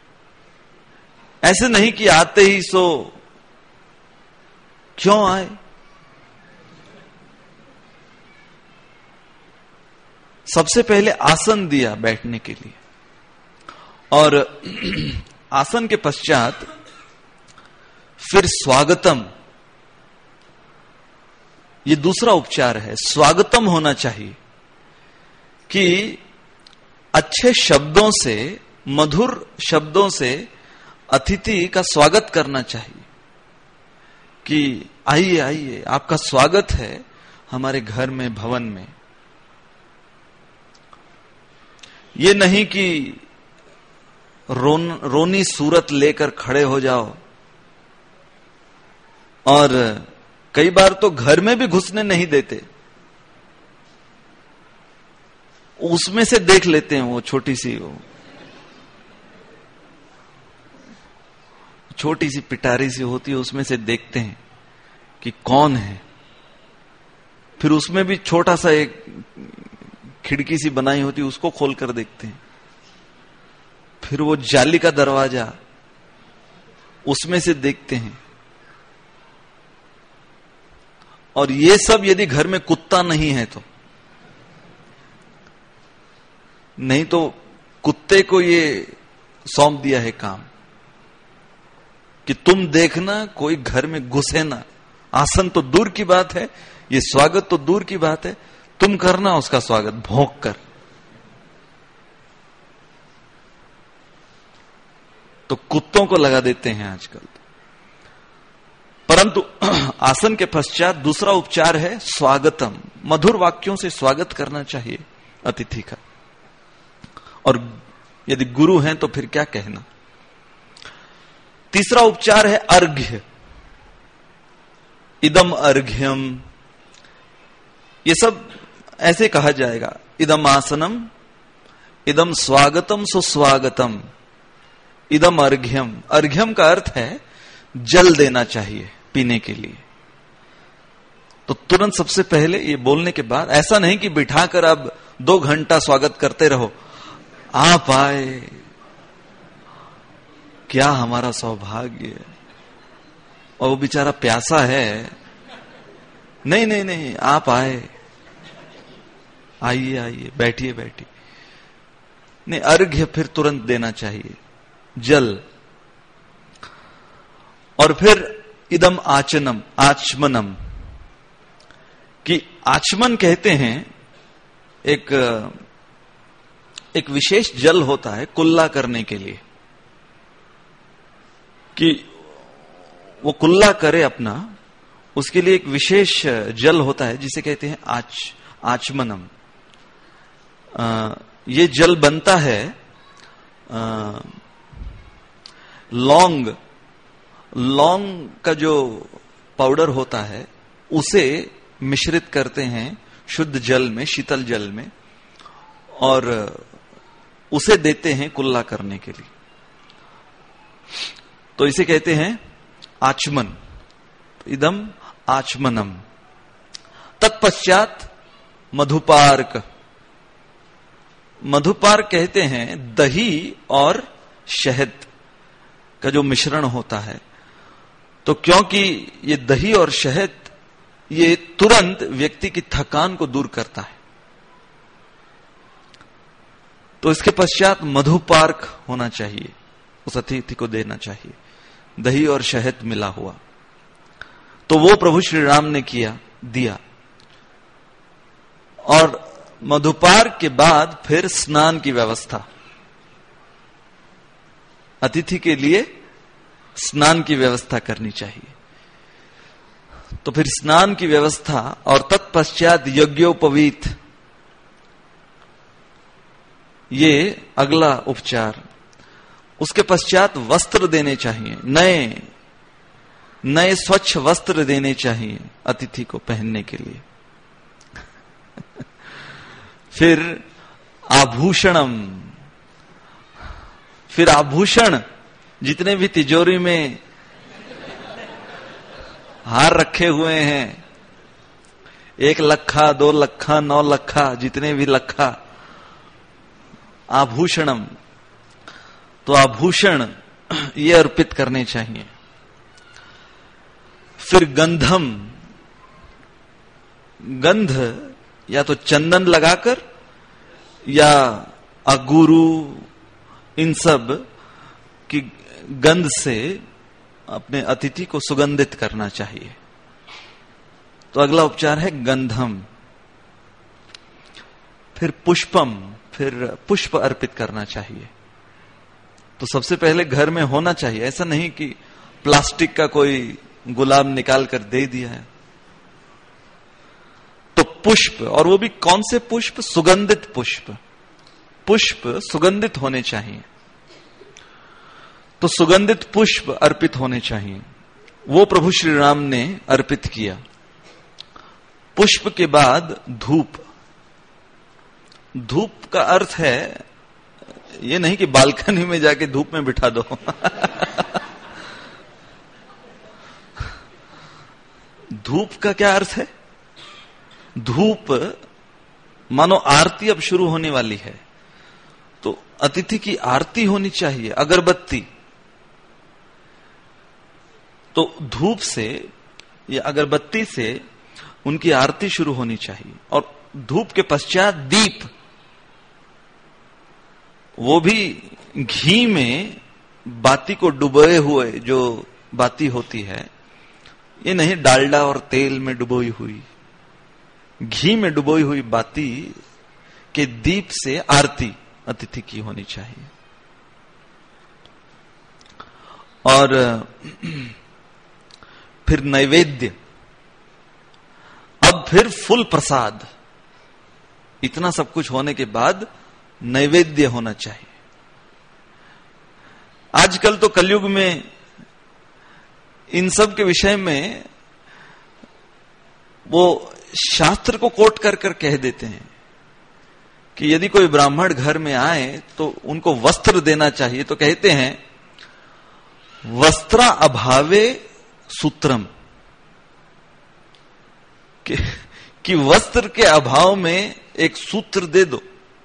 ऐसे नहीं कि आते ही सो क्यों आए, सबसे पहले आसन दिया बैठने के लिए, और आसन के पश्चात फिर स्वागतम, ये दूसरा उपचार है। स्वागतम होना चाहिए कि अच्छे शब्दों से, मधुर शब्दों से अतिथि का स्वागत करना चाहिए कि आइए आइए, आपका स्वागत है हमारे घर में, भवन में। ये नहीं कि रोन रोनी सूरत लेकर खड़े हो जाओ, और कई बार तो घर में भी घुसने नहीं देते, उसमें से देख लेते हैं, वो छोटी सी वो छोटी सी पिटारी सी होती है, उसमें से देखते हैं कि कौन है। फिर उसमें भी छोटा सा एक खिड़की सी बनाई होती है, उसको खोलकर देखते हैं। फिर वो जाली का दरवाजा, उसमें से देखते हैं। और ये सब यदि घर में कुत्ता नहीं है तो, नहीं तो कुत्ते को ये सौंप दिया है काम कि तुम देखना कोई घर में घुसे ना। आसन तो दूर की बात है, ये स्वागत तो दूर की बात है, तुम करना उसका स्वागत भौंक कर। तो कुत्तों को लगा देते हैं आजकल। परंतु आसन के पश्चात दूसरा उपचार है स्वागतम, मधुर वाक्यों से स्वागत करना चाहिए अतिथि का। और यदि गुरु हैं तो फिर क्या कहना। तीसरा उपचार है अर्घ्य, इदम अर्घ्यम, ये सब ऐसे कहा जाएगा। इदम आसनम, इदम स्वागतम सुस्वागतम, इदम अर्घ्यम। अर्घ्यम का अर्थ है जल देना चाहिए पीने के लिए। तो तुरंत सबसे पहले ये बोलने के बाद, ऐसा नहीं कि बिठाकर अब दो घंटा स्वागत करते रहो, आप आए, क्या हमारा सौभाग्य है, और वो बेचारा प्यासा है। नहीं नहीं नहीं, आप आए, आइए आइए, बैठिए बैठिए। नहीं, अर्घ्य फिर तुरंत देना चाहिए, जल। और फिर इदम आचनम, आचमनम, कि आचमन कहते हैं एक एक विशेष जल होता है कुल्ला करने के लिए, कि वो कुल्ला करे अपना, उसके लिए एक विशेष जल होता है जिसे कहते हैं आच आचमनम। आ, ये जल बनता है लौंग लौंग का जो पाउडर होता है उसे मिश्रित करते हैं शुद्ध जल में, शीतल जल में, और उसे देते हैं कुल्ला करने के लिए। तो इसे कहते हैं आचमन। इदम आचमनम। तत्पश्चात मधुपार्क। मधुपार्क कहते हैं दही और शहद का जो मिश्रण होता है। तो क्योंकि ये दही और शहद ये तुरंत व्यक्ति की थकान को दूर करता है, तो इसके पश्चात मधुपार्क होना चाहिए, उस अतिथि को देना चाहिए, दही और शहद मिला हुआ। तो वो प्रभु श्री राम ने किया, दिया। और मधुपार्क के बाद फिर स्नान की व्यवस्था। अतिथि के लिए स्नान की व्यवस्था करनी चाहिए। तो फिर स्नान की व्यवस्था और तत्पश्चात यज्ञोपवीत, ये अगला उपचार। उसके पश्चात वस्त्र देने चाहिए, नए नए स्वच्छ वस्त्र देने चाहिए अतिथि को पहनने के लिए। फिर आभूषणम, फिर आभूषण, जितने भी तिजोरी में हार रखे हुए हैं, एक लखा, दो लखा, नौ लखा, जितने भी लखा, आभूषणम, तो आभूषण ये अर्पित करने चाहिए। फिर गंधम, गंध या तो चंदन लगाकर या अगुरु, इन सब की गंध से अपने अतिथि को सुगंधित करना चाहिए। तो अगला उपचार है गंधम। फिर पुष्पम, फिर पुष्प अर्पित करना चाहिए। तो सबसे पहले घर में होना चाहिए, ऐसा नहीं कि प्लास्टिक का कोई गुलाब निकाल कर दे दिया है। तो पुष्प, और वो भी कौन से पुष्प? सुगंधित पुष्प। पुष्प सुगंधित होने चाहिए, तो सुगंधित पुष्प अर्पित होने चाहिए। वो प्रभु श्री राम ने अर्पित किया। पुष्प के बाद धूप। धूप का अर्थ है ये नहीं कि बालकनी में जाके धूप में बिठा दो। धूप का क्या अर्थ है? धूप मानो आरती अब शुरू होने वाली है, तो अतिथि की आरती होनी चाहिए, अगरबत्ती। तो धूप से या अगरबत्ती से उनकी आरती शुरू होनी चाहिए। और धूप के पश्चात दीप, वो भी घी में बाती को डुबोए हुए जो बाती होती है, ये नहीं डालडा और तेल में डुबोई हुई, घी में डुबोई हुई बाती के दीप से आरती अतिथि की होनी चाहिए। और फिर नैवेद्य, अब फिर फुल प्रसाद। इतना सब कुछ होने के बाद नैवेद्य होना चाहिए। आजकल तो कलयुग में इन सब के विषय में वो शास्त्र को कोट कर कर कह देते हैं कि यदि कोई ब्राह्मण घर में आए तो उनको वस्त्र देना चाहिए। तो कहते हैं वस्त्रा अभावे सूत्रम, कि, कि वस्त्र के अभाव में एक सूत्र दे दो,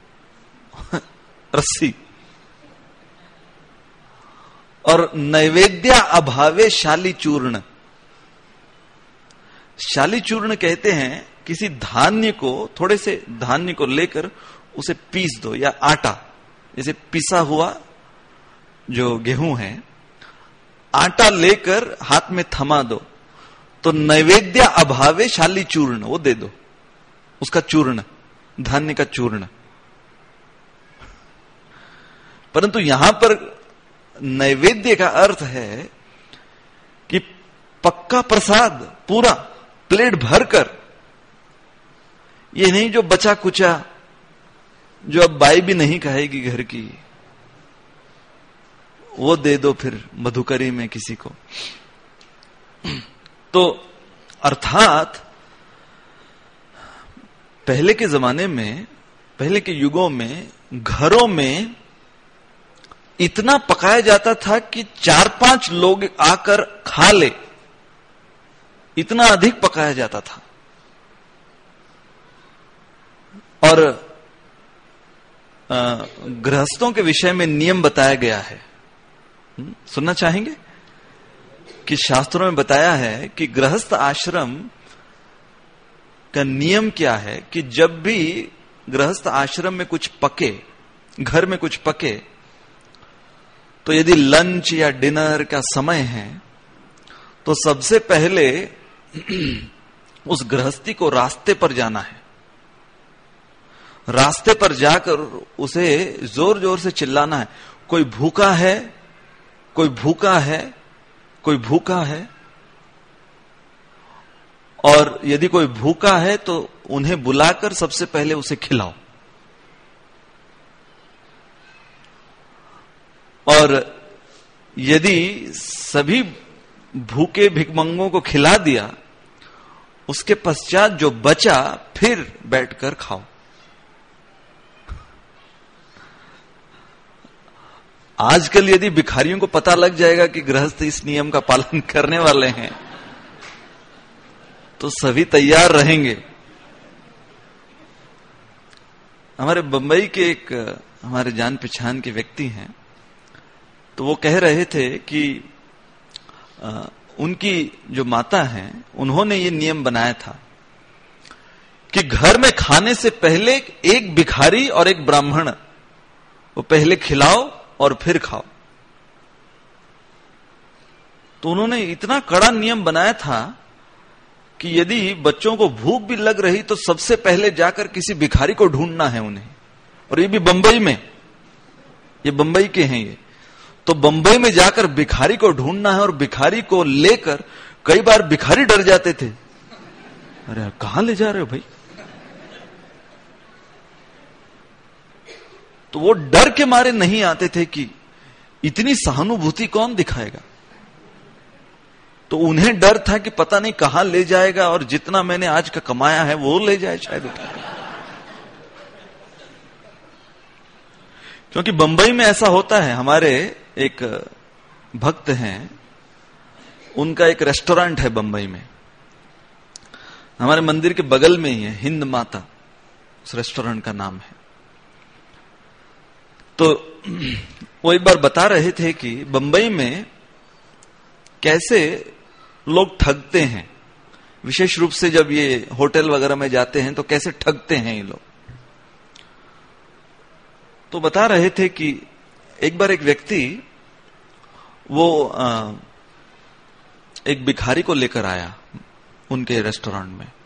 रस्सी। और नैवेद्य अभावे शाली चूर्ण। शाली चूर्ण कहते हैं किसी धान्य को, थोड़े से धान्य को लेकर उसे पीस दो, या आटा, जैसे पिसा हुआ जो गेहूं है, आटा लेकर हाथ में थमा दो, तो नैवेद्य अभावे शाली चूर्ण वो दे दो, उसका चूर्ण, धान्य का चूर्ण। परंतु यहां पर नैवेद्य का अर्थ है कि पक्का प्रसाद, पूरा प्लेट भरकर, ये नहीं जो बचा कुचा, जो अब बाई भी नहीं कहेगी घर की, वो दे दो फिर मधुकरी में किसी को। तो अर्थात पहले के जमाने में, पहले के युगों में घरों में इतना पकाया जाता था कि चार पांच लोग आकर खा ले, इतना अधिक पकाया जाता था। और गृहस्थों के विषय में नियम बताया गया है, सुनना चाहेंगे कि शास्त्रों में बताया है कि गृहस्थ आश्रम का नियम क्या है कि जब भी गृहस्थ आश्रम में कुछ पके, घर में कुछ पके, तो यदि लंच या डिनर का समय है तो सबसे पहले उस गृहस्थी को रास्ते पर जाना है। रास्ते पर जाकर उसे जोर जोर से चिल्लाना है, कोई भूखा है, कोई भूखा है, कोई भूखा है। और यदि कोई भूखा है तो उन्हें बुलाकर सबसे पहले उसे खिलाओ। और यदि सभी भूखे भिखमंगों को खिला दिया, उसके पश्चात जो बचा फिर बैठकर खाओ। आजकल यदि भिखारियों को पता लग जाएगा कि गृहस्थ इस नियम का पालन करने वाले हैं तो सभी तैयार रहेंगे। हमारे बंबई के एक हमारे जान पहचान के व्यक्ति हैं, तो वो कह रहे थे कि आ, उनकी जो माता हैं उन्होंने ये नियम बनाया था कि घर में खाने से पहले एक भिखारी और एक ब्राह्मण वो पहले खिलाओ और फिर खाओ। तो उन्होंने इतना कड़ा नियम बनाया था कि यदि बच्चों को भूख भी लग रही तो सबसे पहले जाकर किसी भिखारी को ढूंढना है उन्हें। और ये भी बंबई में, ये बंबई के हैं ये, तो बंबई में जाकर भिखारी को ढूंढना है और भिखारी को लेकर, कई बार भिखारी डर जाते थे, अरे कहां ले जा रहे हो भाई। तो वो डर के मारे नहीं आते थे कि इतनी सहानुभूति कौन दिखाएगा। तो उन्हें डर था कि पता नहीं कहां ले जाएगा और जितना मैंने आज का कमाया है वो ले जाए शायद उठा। क्योंकि बंबई में ऐसा होता है। हमारे एक भक्त हैं, उनका एक रेस्टोरेंट है बंबई में, हमारे मंदिर के बगल में ही है, हिंद माता उस रेस्टोरेंट का नाम है। तो वो एक बार बता रहे थे कि बंबई में कैसे लोग ठगते हैं, विशेष रूप से जब ये होटल वगैरह में जाते हैं तो कैसे ठगते हैं ये लोग। तो बता रहे थे कि एक बार एक व्यक्ति वो आ, एक भिखारी को लेकर आया उनके रेस्टोरेंट में।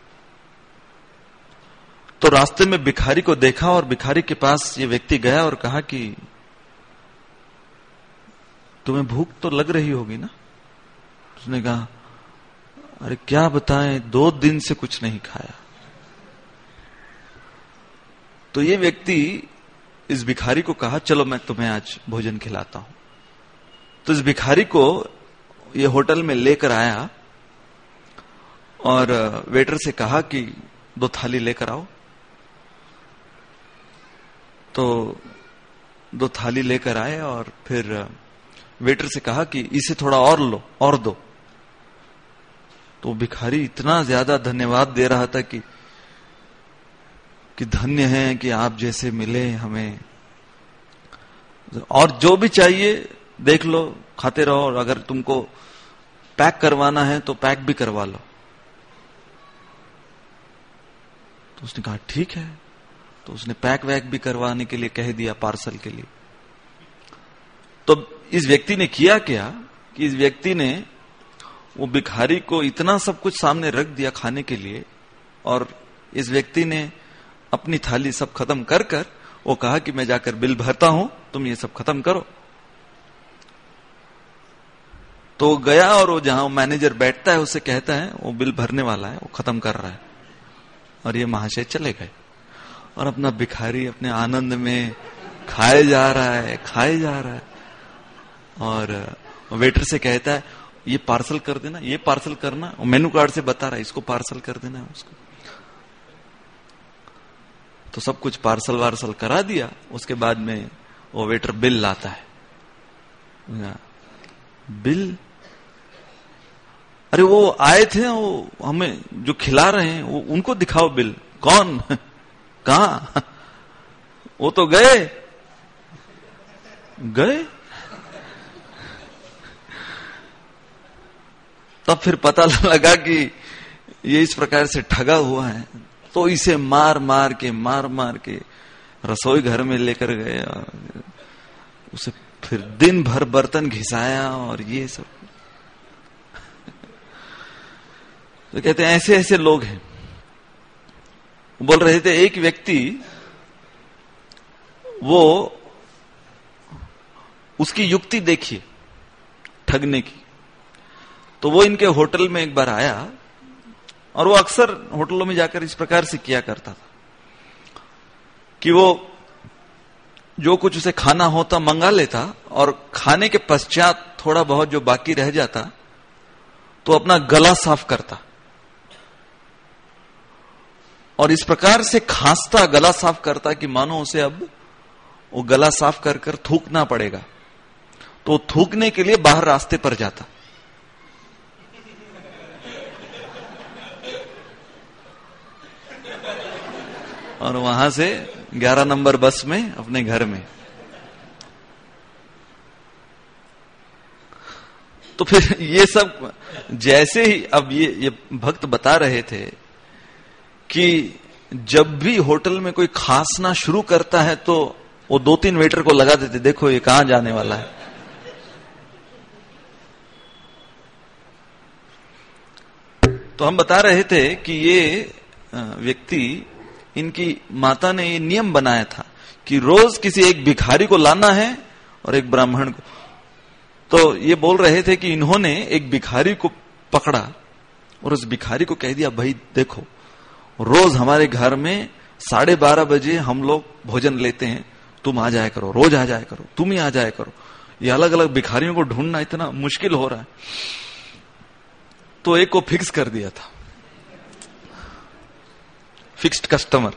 तो रास्ते में भिखारी को देखा और भिखारी के पास ये व्यक्ति गया और कहा कि तुम्हें भूख तो लग रही होगी ना। उसने कहा अरे क्या बताएं, दो दिन से कुछ नहीं खाया। तो ये व्यक्ति इस भिखारी को कहा चलो मैं तुम्हें आज भोजन खिलाता हूं। तो इस भिखारी को ये होटल में लेकर आया और वेटर से कहा कि दो थाली लेकर आओ। तो दो थाली लेकर आए और फिर वेटर से कहा कि इसे थोड़ा और लो और दो। तो भिखारी इतना ज्यादा धन्यवाद दे रहा था कि कि धन्य है कि आप जैसे मिले हमें, और जो भी चाहिए देख लो, खाते रहो, और अगर तुमको पैक करवाना है तो पैक भी करवा लो। तो उसने कहा ठीक है। तो उसने पैक वैक भी करवाने के लिए कह दिया, पार्सल के लिए। तो इस व्यक्ति ने किया क्या कि इस व्यक्ति ने वो भिखारी को इतना सब कुछ सामने रख दिया खाने के लिए, और इस व्यक्ति ने अपनी थाली सब खत्म कर कर वो कहा कि मैं जाकर बिल भरता हूं, तुम ये सब खत्म करो। तो गया और वो जहां मैनेजर बैठता है उससे कहता है वो बिल भरने वाला है, वो खत्म कर रहा है। और ये महाशय चले गए और अपना भिखारी अपने आनंद में खाए जा रहा है, खाए जा रहा है। और वेटर से कहता है ये पार्सल कर देना, ये पार्सल करना, मेनू कार्ड से बता रहा है इसको पार्सल कर देना है उसको। तो सब कुछ पार्सल वार्सल करा दिया। उसके बाद में वो वेटर बिल लाता है। बिल, अरे वो आए थे, वो हमें जो खिला रहे हैं वो उनको दिखाओ बिल। कौन? कहां? वो तो गए गए तब फिर पता लगा कि ये इस प्रकार से ठगा हुआ है। तो इसे मार मार के मार मार के रसोई घर में लेकर गए और उसे फिर दिन भर बर्तन घिसाया और ये सब। तो कहते हैं ऐसे ऐसे लोग हैं। बोल रहे थे एक व्यक्ति, वो उसकी युक्ति देखिए ठगने की। तो वो इनके होटल में एक बार आया और वो अक्सर होटलों में जाकर इस प्रकार से किया करता था कि वो जो कुछ उसे खाना होता मंगा लेता और खाने के पश्चात थोड़ा बहुत जो बाकी रह जाता तो अपना गला साफ करता और इस प्रकार से खांसता, गला साफ करता कि मानो उसे अब वो गला साफ कर कर थूकना पड़ेगा। तो थूकने के लिए बाहर रास्ते पर जाता। और वहां से ग्यारह नंबर बस में अपने घर में। तो फिर ये सब जैसे ही अब ये ये भक्त बता रहे थे कि जब भी होटल में कोई खांसना शुरू करता है तो वो दो तीन वेटर को लगा देते, देखो ये कहां जाने वाला है। तो हम बता रहे थे कि ये व्यक्ति, इनकी माता ने ये नियम बनाया था कि रोज किसी एक भिखारी को लाना है और एक ब्राह्मण को। तो ये बोल रहे थे कि इन्होंने एक भिखारी को पकड़ा और उस भिखारी को कह दिया, भाई देखो रोज हमारे घर में साढ़े बारह बजे हम लोग भोजन लेते हैं, तुम आ जाया करो, रोज आ जाया करो, तुम ही आ जाया करो। ये अलग अलग भिखारियों को ढूंढना इतना मुश्किल हो रहा है। तो एक को फिक्स कर दिया था, फिक्स्ड कस्टमर।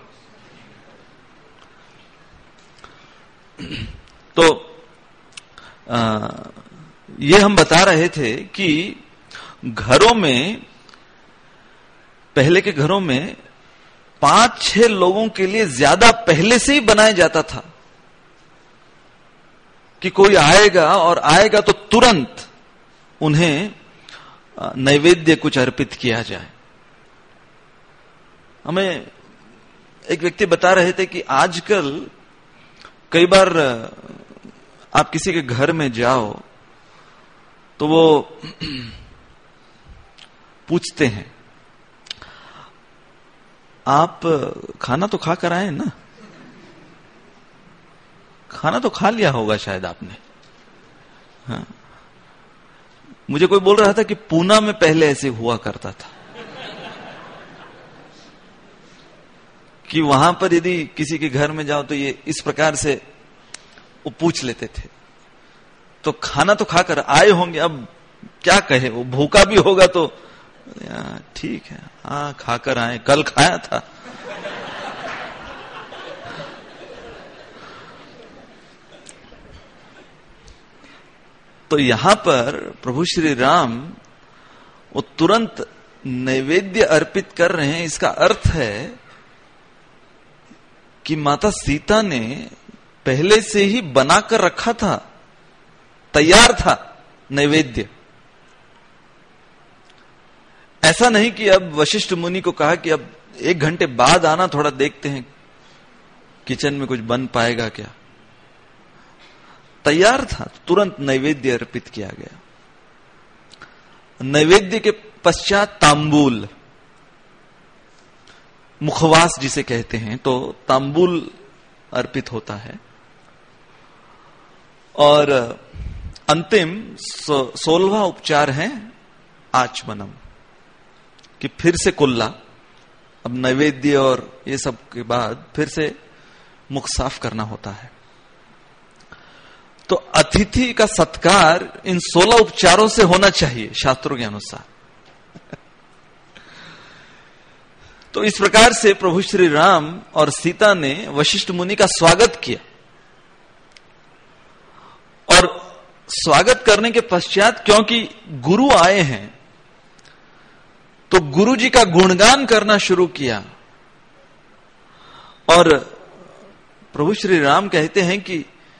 तो आ, ये हम बता रहे थे कि घरों में, पहले के घरों में पांच छह लोगों के लिए ज्यादा पहले से ही बनाया जाता था कि कोई आएगा और आएगा तो तुरंत उन्हें नैवेद्य कुछ अर्पित किया जाए। हमें एक व्यक्ति बता रहे थे कि आजकल कई बार आप किसी के घर में जाओ तो वो पूछते हैं, आप खाना तो खा कर आए ना? खाना तो खा लिया होगा शायद आपने। हाँ। मुझे कोई बोल रहा था कि पूना में पहले ऐसे हुआ करता था कि वहां पर यदि किसी के घर में जाओ तो ये इस प्रकार से वो पूछ लेते थे। तो खाना तो खाकर आए होंगे, अब क्या कहे, वो भूखा भी होगा तो ठीक है, हाँ खाकर आए, कल खाया था। तो यहां पर प्रभु श्री राम वो तुरंत नैवेद्य अर्पित कर रहे हैं। इसका अर्थ है कि माता सीता ने पहले से ही बनाकर रखा था, तैयार था नैवेद्य। ऐसा नहीं कि अब वशिष्ठ मुनि को कहा कि अब एक घंटे बाद आना, थोड़ा देखते हैं किचन में कुछ बन पाएगा क्या। तैयार था, तुरंत नैवेद्य अर्पित किया गया। नैवेद्य के पश्चात तांबूल, मुखवास जिसे कहते हैं, तो तांबूल अर्पित होता है। और अंतिम सो, सोलवा उपचार है आचमनम, कि फिर से कुल्ला, अब नैवेद्य और ये सब के बाद फिर से मुख साफ करना होता है। तो अतिथि का सत्कार इन सोलह उपचारों से होना चाहिए शास्त्रों के अनुसार। तो इस प्रकार से प्रभु श्री राम और सीता ने वशिष्ठ मुनि का स्वागत किया, और स्वागत करने के पश्चात क्योंकि गुरु आए हैं तो गुरु जी का गुणगान करना शुरू किया। और प्रभु श्री राम कहते हैं कि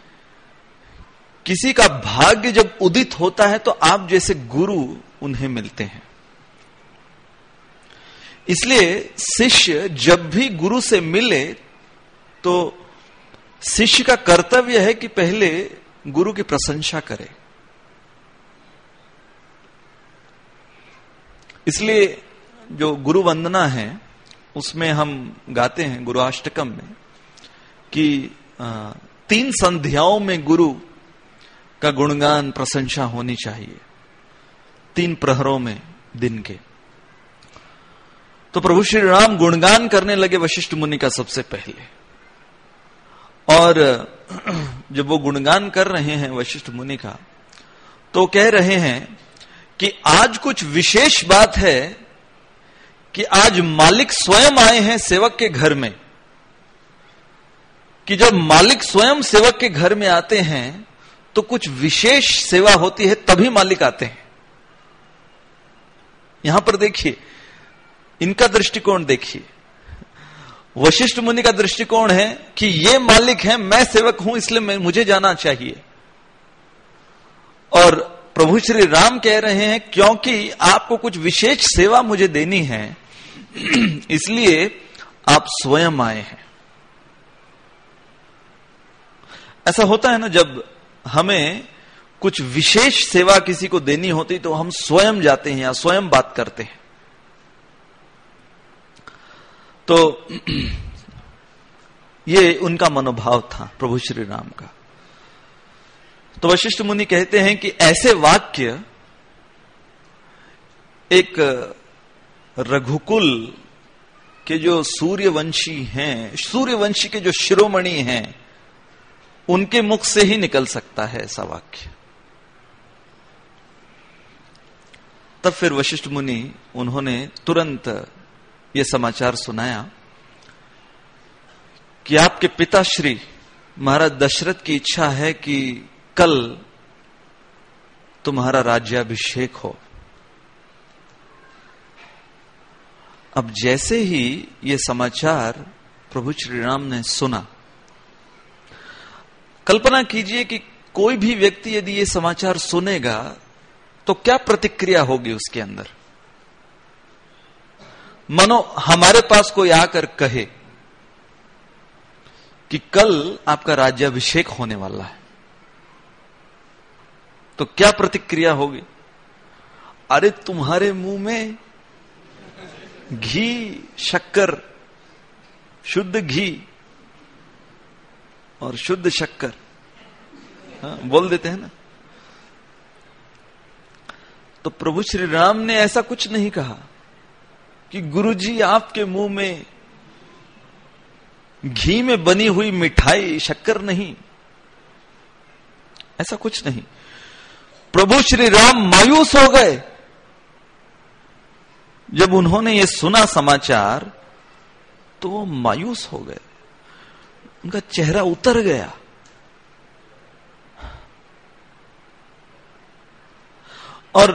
किसी का भाग्य जब उदित होता है तो आप जैसे गुरु उन्हें मिलते हैं। इसलिए शिष्य जब भी गुरु से मिले तो शिष्य का कर्तव्य है कि पहले गुरु की प्रशंसा करे। इसलिए जो गुरु वंदना है उसमें हम गाते हैं गुरु अष्टकम में कि आ, तीन संध्याओं में गुरु का गुणगान प्रशंसा होनी चाहिए, तीन प्रहरों में दिन के। तो प्रभु श्री राम गुणगान करने लगे वशिष्ठ मुनि का सबसे पहले, और जब वो गुणगान कर रहे हैं वशिष्ठ मुनि का तो कह रहे हैं कि आज कुछ विशेष बात है कि आज मालिक स्वयं आए हैं सेवक के घर में, कि जब मालिक स्वयं सेवक के घर में आते हैं तो कुछ विशेष सेवा होती है, तभी मालिक आते हैं। यहां पर देखिए, इनका दृष्टिकोण देखिए। वशिष्ठ मुनि का दृष्टिकोण है कि ये मालिक है, मैं सेवक हूं, इसलिए मैं मुझे जाना चाहिए। और प्रभु श्री राम कह रहे हैं क्योंकि आपको कुछ विशेष सेवा मुझे देनी है इसलिए आप स्वयं आए हैं। ऐसा होता है ना, जब हमें कुछ विशेष सेवा किसी को देनी होती तो हम स्वयं जाते हैं या स्वयं बात करते हैं। तो ये उनका मनोभाव था प्रभु श्री राम का। तो वशिष्ठ मुनि कहते हैं कि ऐसे वाक्य एक रघुकुल के जो सूर्यवंशी हैं, सूर्यवंशी के जो शिरोमणि हैं, उनके मुख से ही निकल सकता है ऐसा वाक्य। तब फिर वशिष्ठ मुनि उन्होंने तुरंत ये समाचार सुनाया कि आपके पिताश्री महाराज दशरथ की इच्छा है कि कल तुम्हारा राज्याभिषेक हो। अब जैसे ही ये समाचार प्रभु श्री राम ने सुना, कल्पना कीजिए कि कोई भी व्यक्ति यदि ये समाचार सुनेगा तो क्या प्रतिक्रिया होगी उसके अंदर। मानो हमारे पास कोई आकर कहे कि कल आपका राज्याभिषेक होने वाला है, तो क्या प्रतिक्रिया होगी? अरे तुम्हारे मुंह में घी, शक्कर, शुद्ध घी और शुद्ध शक्कर, हाँ, बोल देते हैं ना। तो प्रभु श्री राम ने ऐसा कुछ नहीं कहा कि गुरुजी आपके मुंह में घी में बनी हुई मिठाई, शक्कर नहीं, ऐसा कुछ नहीं। प्रभु श्री राम मायूस हो गए जब उन्होंने ये सुना समाचार, तो वो मायूस हो गए, उनका चेहरा उतर गया। और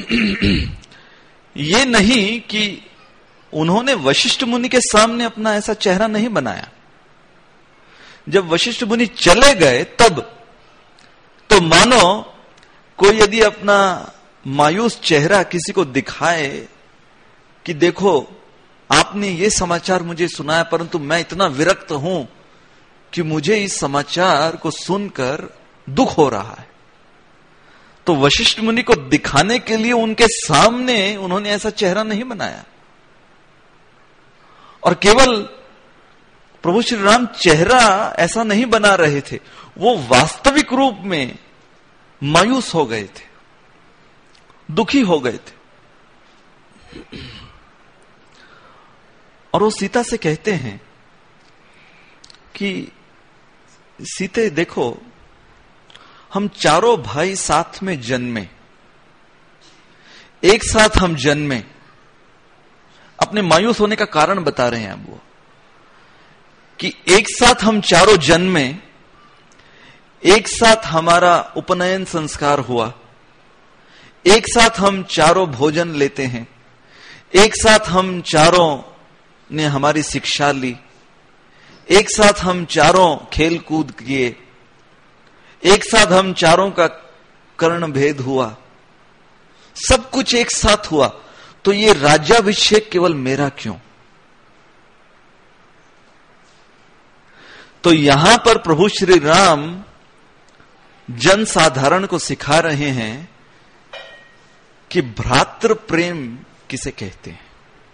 ये नहीं कि उन्होंने वशिष्ठ मुनि के सामने अपना ऐसा चेहरा नहीं बनाया। जब वशिष्ठ मुनि चले गए तब तो मानो कोई यदि अपना मायूस चेहरा किसी को दिखाए कि देखो आपने ये समाचार मुझे सुनाया, परंतु मैं इतना विरक्त हूं कि मुझे इस समाचार को सुनकर दुख हो रहा है। तो वशिष्ठ मुनि को दिखाने के लिए उनके सामने उन्होंने ऐसा चेहरा नहीं बनाया। और केवल प्रभु श्री राम चेहरा ऐसा नहीं बना रहे थे, वो वास्तविक रूप में मायूस हो गए थे, दुखी हो गए थे। और वो सीता से कहते हैं कि सीते देखो, हम चारों भाई साथ में जन्मे, एक साथ हम जन्मे। अपने मायूस होने का कारण बता रहे हैं अब वो, कि एक साथ हम चारों जन्मे, एक साथ हमारा उपनयन संस्कार हुआ, एक साथ हम चारों भोजन लेते हैं, एक साथ हम चारों ने हमारी शिक्षा ली, एक साथ हम चारों खेल कूद किए, एक साथ हम चारों का कर्ण भेद हुआ, सब कुछ एक साथ हुआ। तो ये राज्याभिषेक केवल मेरा क्यों? तो यहां पर प्रभु श्री राम जन साधारण को सिखा रहे हैं कि भ्रातृ प्रेम किसे कहते हैं,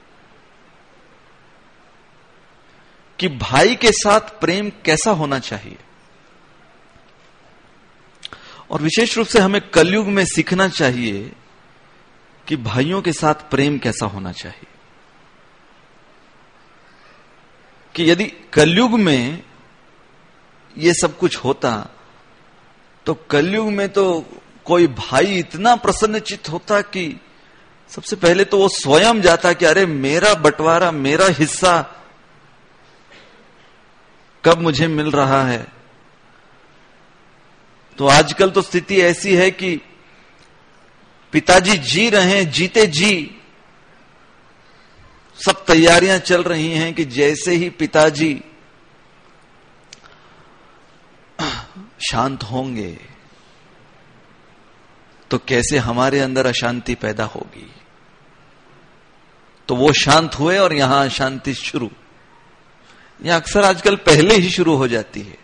कि भाई के साथ प्रेम कैसा होना चाहिए। और विशेष रूप से हमें कलयुग में सीखना चाहिए कि भाइयों के साथ प्रेम कैसा होना चाहिए। कि यदि कलयुग में ये सब कुछ होता तो कलयुग में तो कोई भाई इतना प्रसन्नचित्त होता कि सबसे पहले तो वो स्वयं जाता कि अरे मेरा बंटवारा, मेरा हिस्सा कब मुझे मिल रहा है। तो आजकल तो स्थिति ऐसी है कि पिताजी जी रहे हैं, जीते जी सब तैयारियां चल रही हैं कि जैसे ही पिताजी शांत होंगे तो कैसे हमारे अंदर अशांति पैदा होगी। तो वो शांत हुए और यहां अशांति शुरू, यह अक्सर आजकल पहले ही शुरू हो जाती है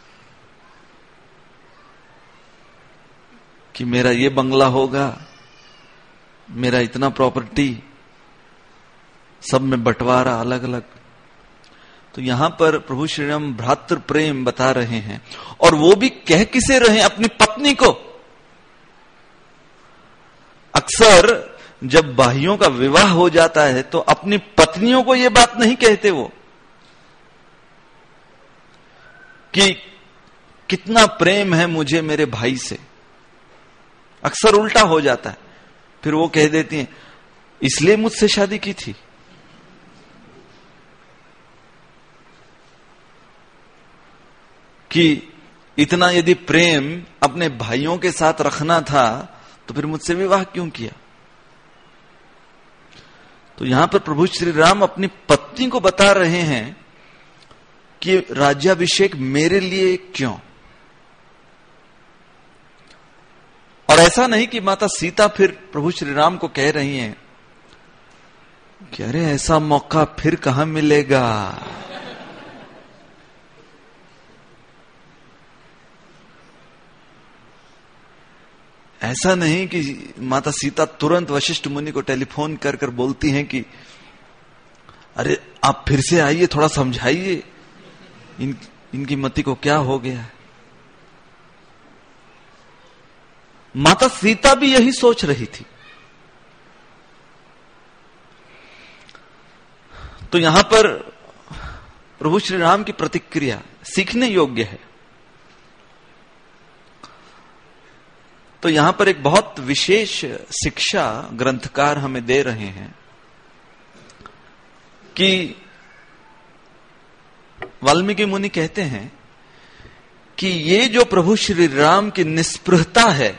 कि मेरा ये बंगला होगा, मेरा इतना प्रॉपर्टी, सब में बंटवारा अलग अलग। तो यहां पर प्रभु श्री राम भ्रातृ प्रेम बता रहे हैं, और वो भी कह किसे रहे? अपनी पत्नी को। अक्सर जब भाइयों का विवाह हो जाता है तो अपनी पत्नियों को ये बात नहीं कहते वो कि कितना प्रेम है मुझे मेरे भाई से। अक्सर उल्टा हो जाता है, फिर वो कह देती हैं इसलिए मुझसे शादी की थी। कि इतना यदि प्रेम अपने भाइयों के साथ रखना था तो फिर मुझसे विवाह क्यों किया। तो यहां पर प्रभु श्री राम अपनी पत्नी को बता रहे हैं कि राज्याभिषेक मेरे लिए क्यों। और ऐसा नहीं कि माता सीता फिर प्रभु श्री राम को कह रही हैं कि अरे ऐसा मौका फिर कहां मिलेगा। ऐसा नहीं कि माता सीता तुरंत वशिष्ठ मुनि को टेलीफोन कर कर बोलती हैं कि अरे आप फिर से आइए, थोड़ा समझाइए इन, इनकी मति को क्या हो गया है। माता सीता भी यही सोच रही थी। तो यहां पर प्रभु श्री राम की प्रतिक्रिया सीखने योग्य है। तो यहां पर एक बहुत विशेष शिक्षा ग्रंथकार हमें दे रहे हैं कि वाल्मीकि मुनि कहते हैं कि ये जो प्रभु श्री राम की निस्पृहता है,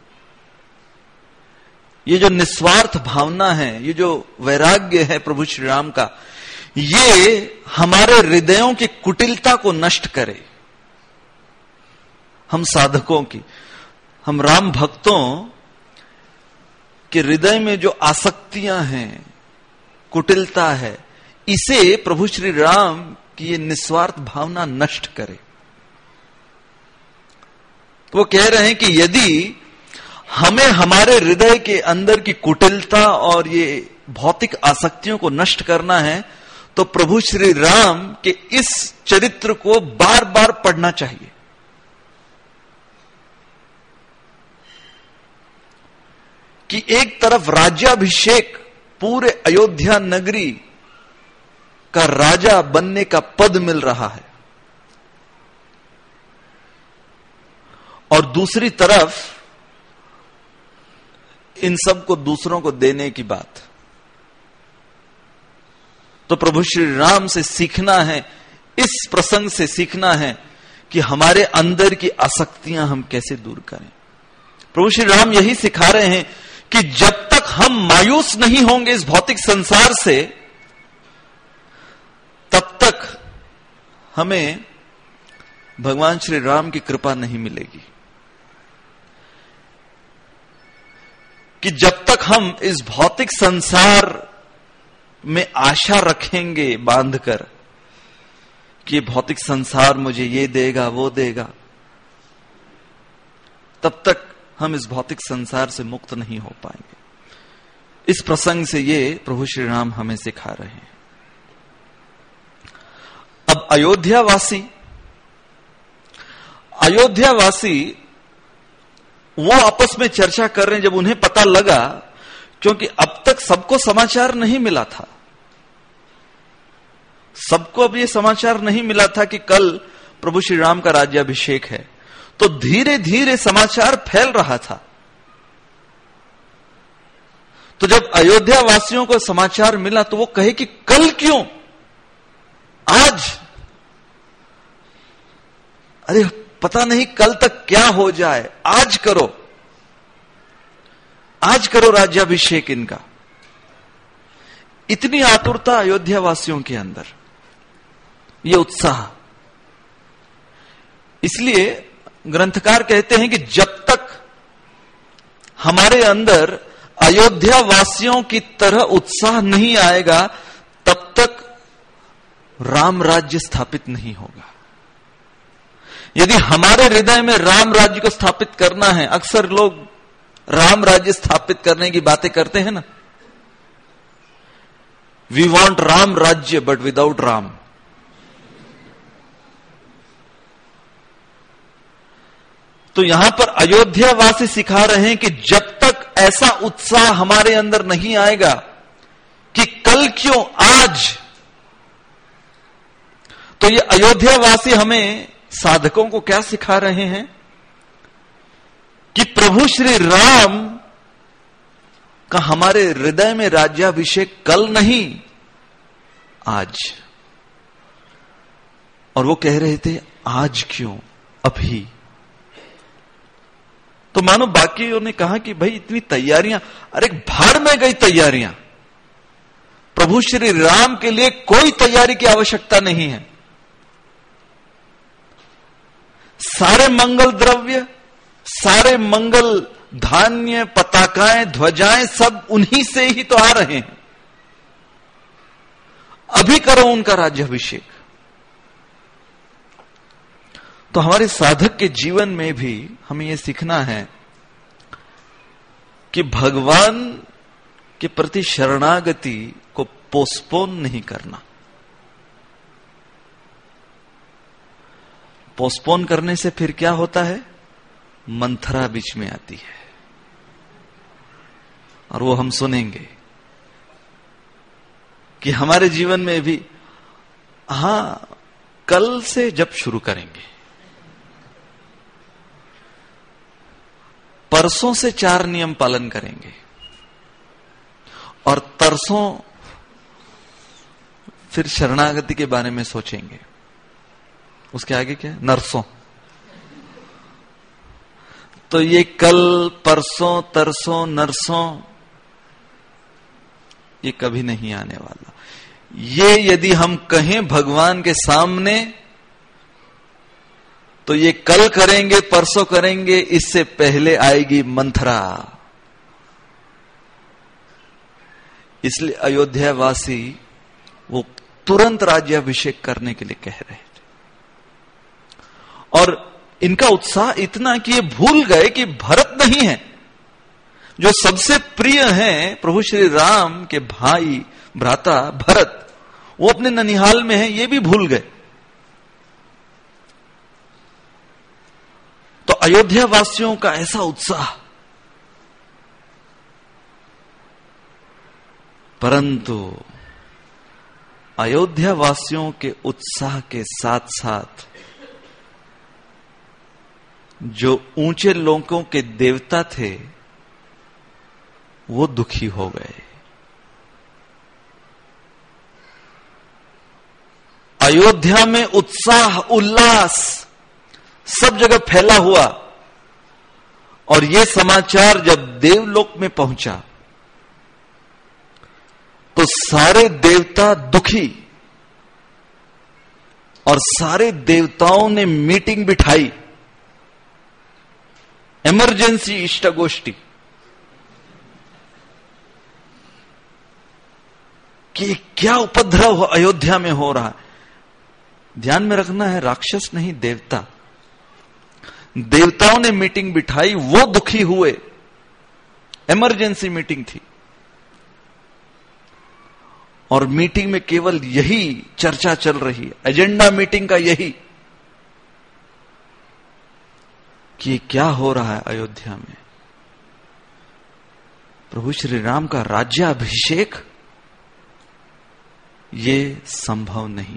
ये जो निस्वार्थ भावना है, ये जो वैराग्य है प्रभु श्री राम का, ये हमारे हृदयों की कुटिलता को नष्ट करे। हम साधकों की, हम राम भक्तों के हृदय में जो आसक्तियां हैं, कुटिलता है, इसे प्रभु श्री राम की ये निस्वार्थ भावना नष्ट करे। तो वो कह रहे हैं कि यदि हमें हमारे हृदय के अंदर की कुटिलता और ये भौतिक आसक्तियों को नष्ट करना है तो प्रभु श्री राम के इस चरित्र को बार बार पढ़ना चाहिए। कि एक तरफ राज्याभिषेक, पूरे अयोध्या नगरी का राजा बनने का पद मिल रहा है, और दूसरी तरफ इन सब को दूसरों को देने की बात। तो प्रभु श्री राम से सीखना है, इस प्रसंग से सीखना है कि हमारे अंदर की आसक्तियां हम कैसे दूर करें। प्रभु श्री राम यही सिखा रहे हैं कि जब तक हम मायूस नहीं होंगे इस भौतिक संसार से, तब तक हमें भगवान श्री राम की कृपा नहीं मिलेगी। कि जब तक हम इस भौतिक संसार में आशा रखेंगे बांधकर कि ये भौतिक संसार मुझे ये देगा वो देगा, तब तक हम इस भौतिक संसार से मुक्त नहीं हो पाएंगे। इस प्रसंग से ये प्रभु श्री राम हमें सिखा रहे हैं। अब अयोध्यावासी अयोध्यावासी वो आपस में चर्चा कर रहे हैं जब उन्हें पता लगा, क्योंकि अब तक सबको समाचार नहीं मिला था, सबको अब ये समाचार नहीं मिला था कि कल प्रभु श्री राम का राज्याभिषेक है। तो धीरे धीरे समाचार फैल रहा था। तो जब अयोध्या वासियों को समाचार मिला तो वो कहे कि कल क्यों, आज, अरे पता नहीं कल तक क्या हो जाए, आज करो, आज करो राज्याभिषेक इनका। इतनी आतुरता अयोध्या वासियों के अंदर, ये उत्साह। इसलिए ग्रंथकार कहते हैं कि जब तक हमारे अंदर अयोध्या वासियों की तरह उत्साह नहीं आएगा, तब तक राम राज्य स्थापित नहीं होगा। यदि हमारे हृदय में राम राज्य को स्थापित करना है, अक्सर लोग राम राज्य स्थापित करने की बातें करते हैं ना, वी वॉन्ट राम राज्य बट विदाउट राम। तो यहां पर अयोध्यावासी सिखा रहे हैं कि जब तक ऐसा उत्साह हमारे अंदर नहीं आएगा कि कल क्यों, आज, तो ये अयोध्यावासी हमें साधकों को क्या सिखा रहे हैं कि प्रभु श्री राम का हमारे हृदय में राज्याभिषेक कल नहीं, आज। और वो कह रहे थे आज क्यों, अभी। तो मानो बाकियों ने कहा कि भाई इतनी तैयारियां, अरे भाड़ में गई तैयारियां, प्रभु श्री राम के लिए कोई तैयारी की आवश्यकता नहीं है। सारे मंगल द्रव्य, सारे मंगल धान्य, पताकाएं, ध्वजाएं सब उन्हीं से ही तो आ रहे हैं। अभी करो उनका राज्याभिषेक। तो हमारे साधक के जीवन में भी हमें यह सीखना है कि भगवान के प्रति शरणागति को पोस्टपोन नहीं करना। पोस्टपोन करने से फिर क्या होता है, मंथरा बीच में आती है, और वो हम सुनेंगे कि हमारे जीवन में भी, हां कल से जब शुरू करेंगे, परसों से चार नियम पालन करेंगे, और तरसों फिर शरणागति के बारे में सोचेंगे। उसके आगे क्या है, नरसों। तो ये कल, परसों, तरसों, नरसों, ये कभी नहीं आने वाला। ये यदि हम कहें भगवान के सामने, तो ये कल करेंगे, परसों करेंगे, इससे पहले आएगी मंथरा। इसलिए अयोध्यावासी वो तुरंत राज्याभिषेक करने के लिए कह रहे थे। और इनका उत्साह इतना कि ये भूल गए कि भरत नहीं है, जो सबसे प्रिय हैं प्रभु श्री राम के भाई भ्राता भरत, वो अपने ननिहाल में है, ये भी भूल गए। तो अयोध्या वासियों का ऐसा उत्साह, परंतु अयोध्या वासियों के उत्साह के साथ साथ जो ऊंचे लोगों के देवता थे वो दुखी हो गए। अयोध्या में उत्साह उल्लास सब जगह फैला हुआ, और यह समाचार जब देवलोक में पहुंचा तो सारे देवता दुखी, और सारे देवताओं ने मीटिंग बिठाई, इमरजेंसी इष्टगोष्ठी, कि क्या उपद्रव अयोध्या में हो रहा है। ध्यान में रखना है, राक्षस नहीं, देवता। देवताओं ने मीटिंग बिठाई, वो दुखी हुए, इमरजेंसी मीटिंग थी, और मीटिंग में केवल यही चर्चा चल रही है, एजेंडा मीटिंग का यही कि क्या हो रहा है अयोध्या में। प्रभु श्री राम का राज्याभिषेक, ये संभव नहीं।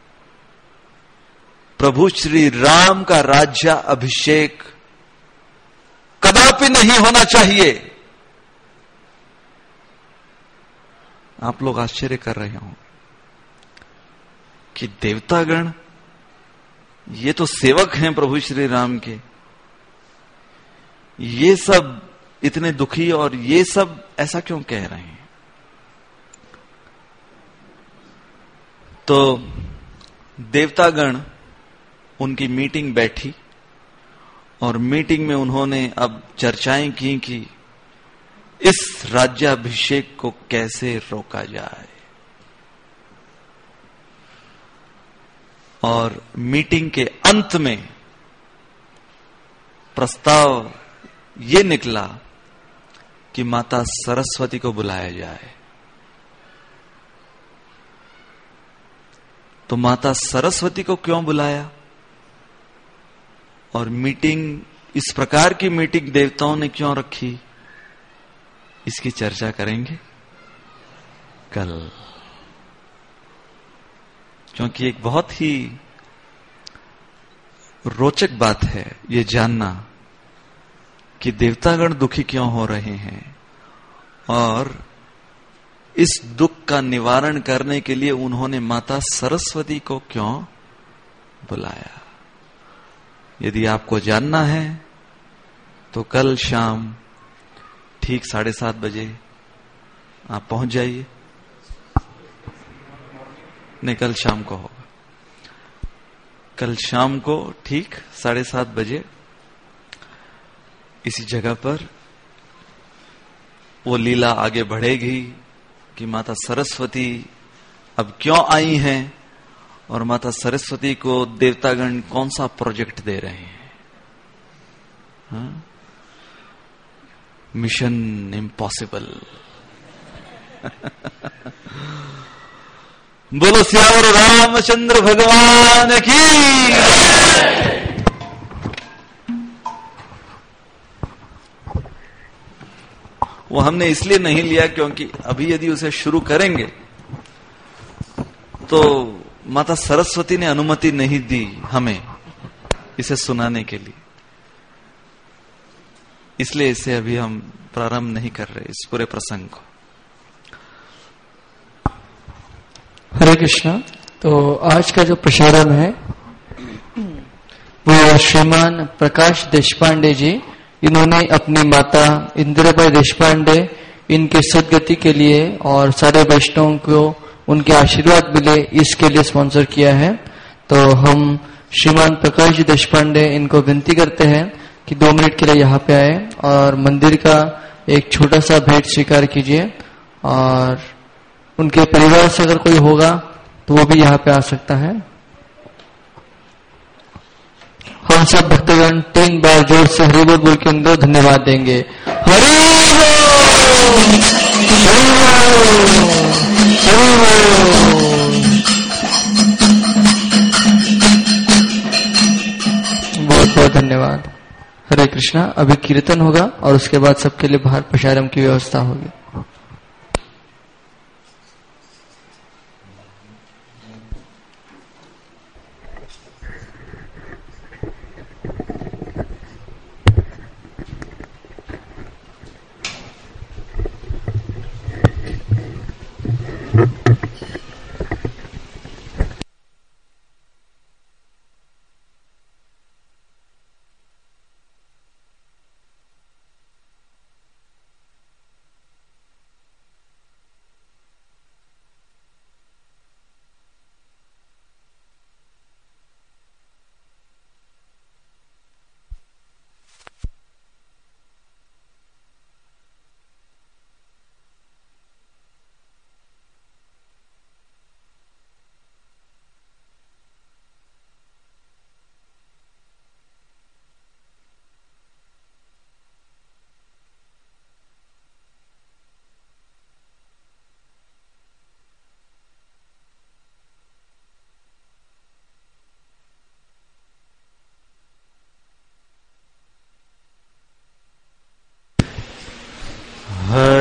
प्रभु श्री राम का राज्याभिषेक कदापि नहीं होना चाहिए। आप लोग आश्चर्य कर रहे हो कि देवतागण ये तो सेवक हैं प्रभु श्री राम के, ये सब इतने दुखी और ये सब ऐसा क्यों कह रहे हैं। तो देवतागण उनकी मीटिंग बैठी, और मीटिंग में उन्होंने अब चर्चाएं की कि इस राज्याभिषेक को कैसे रोका जाए। और मीटिंग के अंत में प्रस्ताव ये निकला कि माता सरस्वती को बुलाया जाए। तो माता सरस्वती को क्यों बुलाया, और मीटिंग, इस प्रकार की मीटिंग देवताओं ने क्यों रखी, इसकी चर्चा करेंगे कल। क्योंकि एक बहुत ही रोचक बात है ये जानना कि देवतागण दुखी क्यों हो रहे हैं, और इस दुख का निवारण करने के लिए उन्होंने माता सरस्वती को क्यों बुलाया। यदि आपको जानना है तो कल शाम ठीक साढ़े सात बजे आप पहुंच जाइए। नहीं, कल शाम को होगा। कल शाम को ठीक साढ़े सात बजे इसी जगह पर वो लीला आगे बढ़ेगी कि माता सरस्वती अब क्यों आई हैं, और माता सरस्वती को देवतागण कौन सा प्रोजेक्ट दे रहे हैं। हाँ? Mission Impossible. बोलो सियावर रामचंद्र भगवान की। वो हमने इसलिए नहीं लिया क्योंकि अभी यदि उसे शुरू करेंगे तो माता सरस्वती ने अनुमति नहीं दी हमें इसे सुनाने के लिए, इसलिए इसे अभी हम प्रारंभ नहीं कर रहे इस पूरे प्रसंग को। हरे कृष्णा। तो आज का जो प्रसारण है वो श्रीमान प्रकाश देशपांडे जी, इन्होंने अपनी माता इंदिराबाई देशपांडे, इनके सदगति के लिए और सारे वैष्णवों को उनके आशीर्वाद मिले, इसके लिए स्पॉन्सर किया है। तो हम श्रीमान प्रकाश जी देशपांडे इनको विनती करते हैं कि दो मिनट के लिए यहाँ पे आए और मंदिर का एक छोटा सा भेंट स्वीकार कीजिए, और उनके परिवार से अगर कोई होगा तो वो भी यहाँ पे आ सकता है। हम सब भक्तगण तीन बार जोर से हरि बोल बोल के अंदर धन्यवाद देंगे। हरि बहुत बहुत धन्यवाद। हरे कृष्णा। अभी कीर्तन होगा और उसके बाद सबके लिए बाहर प्रसारम की व्यवस्था होगी।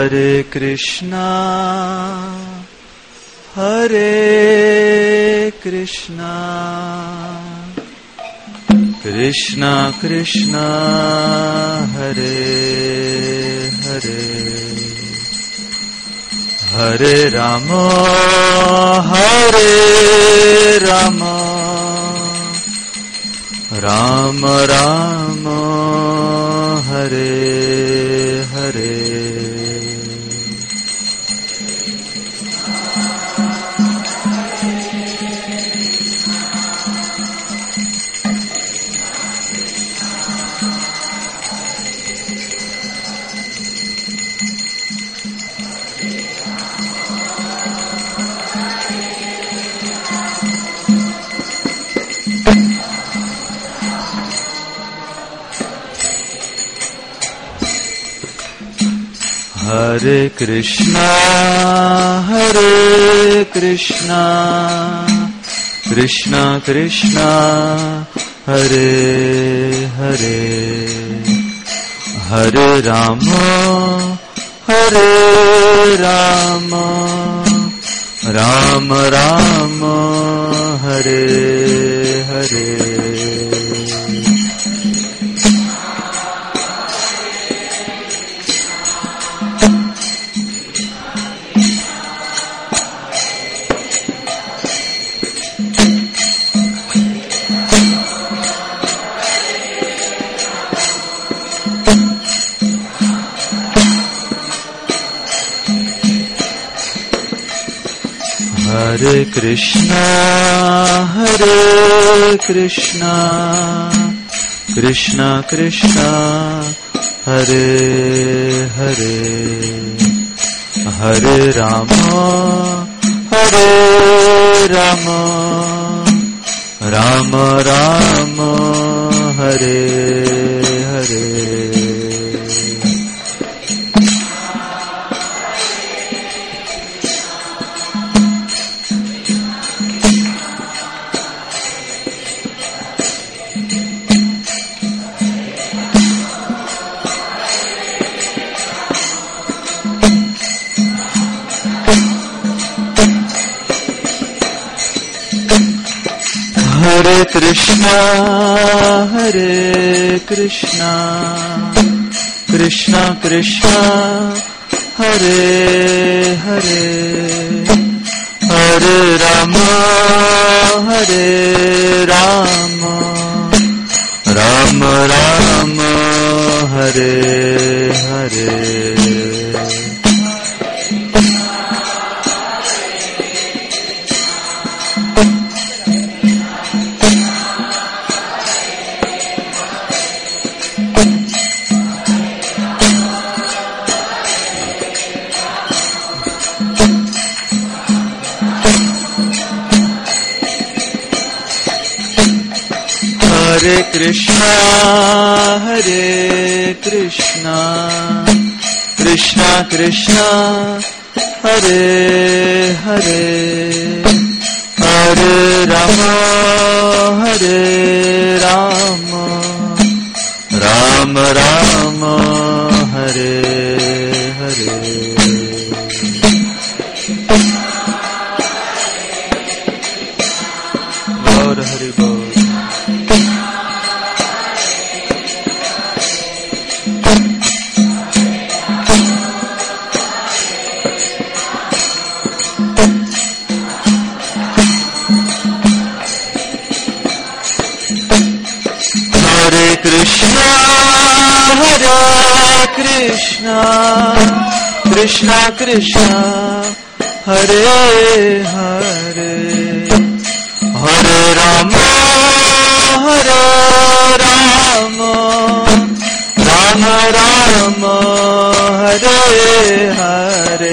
हरे कृष्णा हरे कृष्णा कृष्णा कृष्णा हरे हरे हरे राम हरे राम राम राम हरे हरे हरे कृष्णा हरे कृष्णा कृष्णा कृष्णा हरे हरे हरे राम हरे राम राम राम हरे हरे हरे कृष्णा हरे कृष्णा कृष्णा कृष्णा हरे हरे हरे राम हरे राम राम राम हरे हरे हरे कृष्णा हरे कृष्णा कृष्णा कृष्णा हरे हरे हरे राम हरे राम राम राम हरे हरे हरे कृष्णा हरे कृष्णा कृष्णा कृष्णा हरे हरे हरे राम हरे राम राम राम हरे हरे गौर हरि गौर हरे कृष्णा हरे कृष्णा कृष्णा कृष्णा हरे हरे हरे राम हरे राम राम राम हरे हरे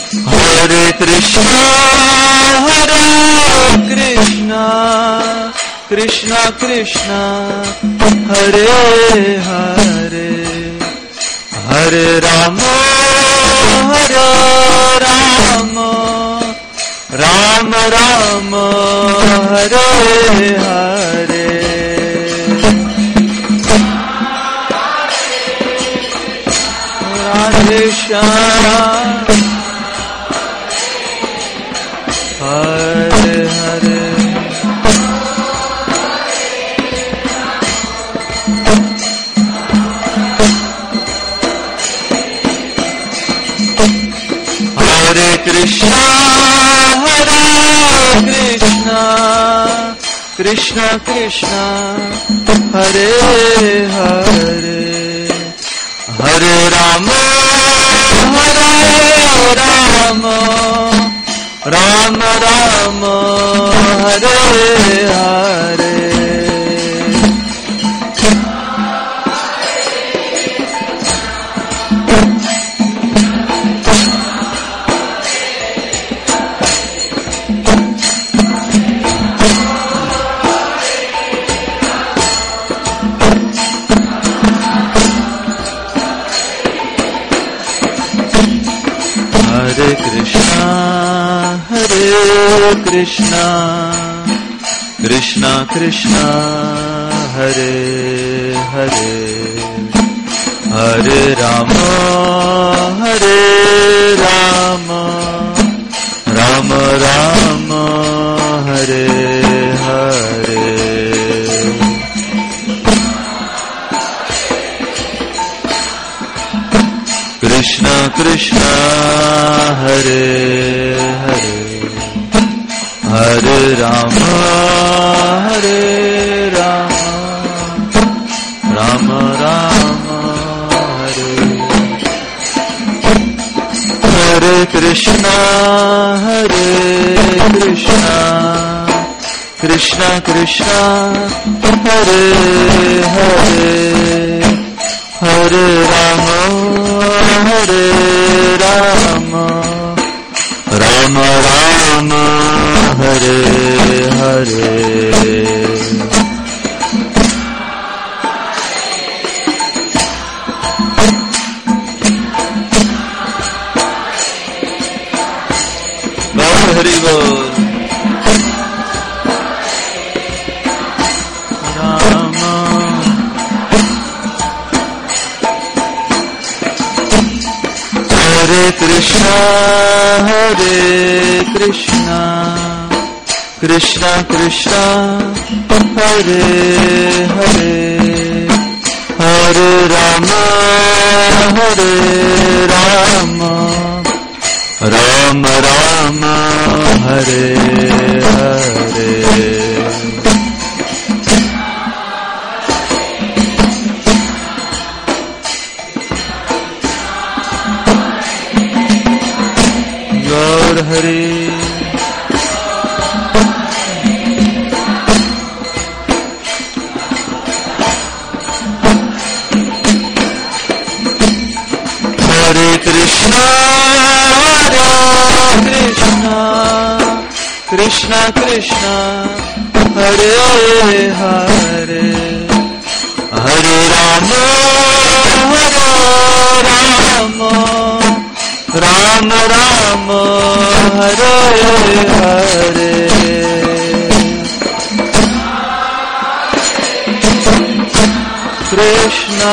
हरे कृष्णा हरे कृष्णा कृष्णा हरे हरे हरे राम हरे राम राम राम हरे हरे राधे श्याम हरे हरे हरे कृष्णा हरे कृष्णा कृष्णा कृष्णा हरे हरे हरे राम हरे राम राम राम हरे हरे हरे कृष्णा हरे कृष्णा कृष्णा कृष्णा हरे हरे हरे राम हरे राम राम राम हरे हरे कृष्णा कृष्णा हरे हरे हरे राम हरे राम राम राम हरे हरे कृष्णा हरे कृष्णा कृष्णा कृष्णा हरे हरे हरे राम हरे राम राम राम हरे हरे हरि बोल राम हरे कृष्णा हरे कृष्णा कृष्णा कृष्णा हरे हरे हरे राम हरे राम राम राम हरे हरे गौर हरि हरे कृष्णा हरे कृष्णा कृष्णा कृष्णा हरे हरे हरे राम हरे राम राम राम हरे हरे कृष्णा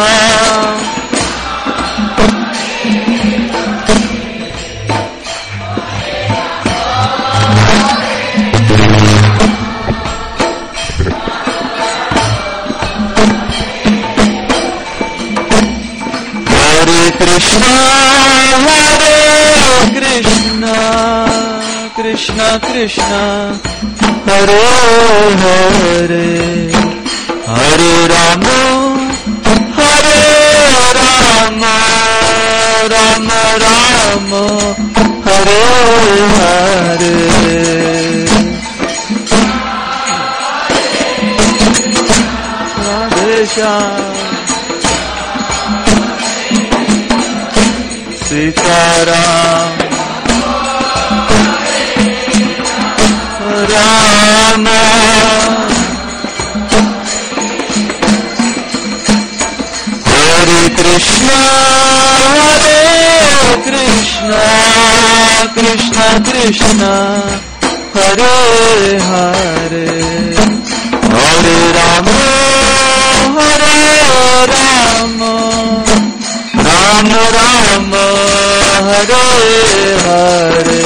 हरे कृष्णा हरे कृष्णा कृष्णा कृष्णा हरे हरे हरे राम हरे Ram Ram Ram Hare Hare Radhe Shyam Sitaram Ram Krishna, Hare Krishna, Krishna Krishna, Hare Hare, Hare Rama, Hare Rama, Rama Rama, Hare Hare.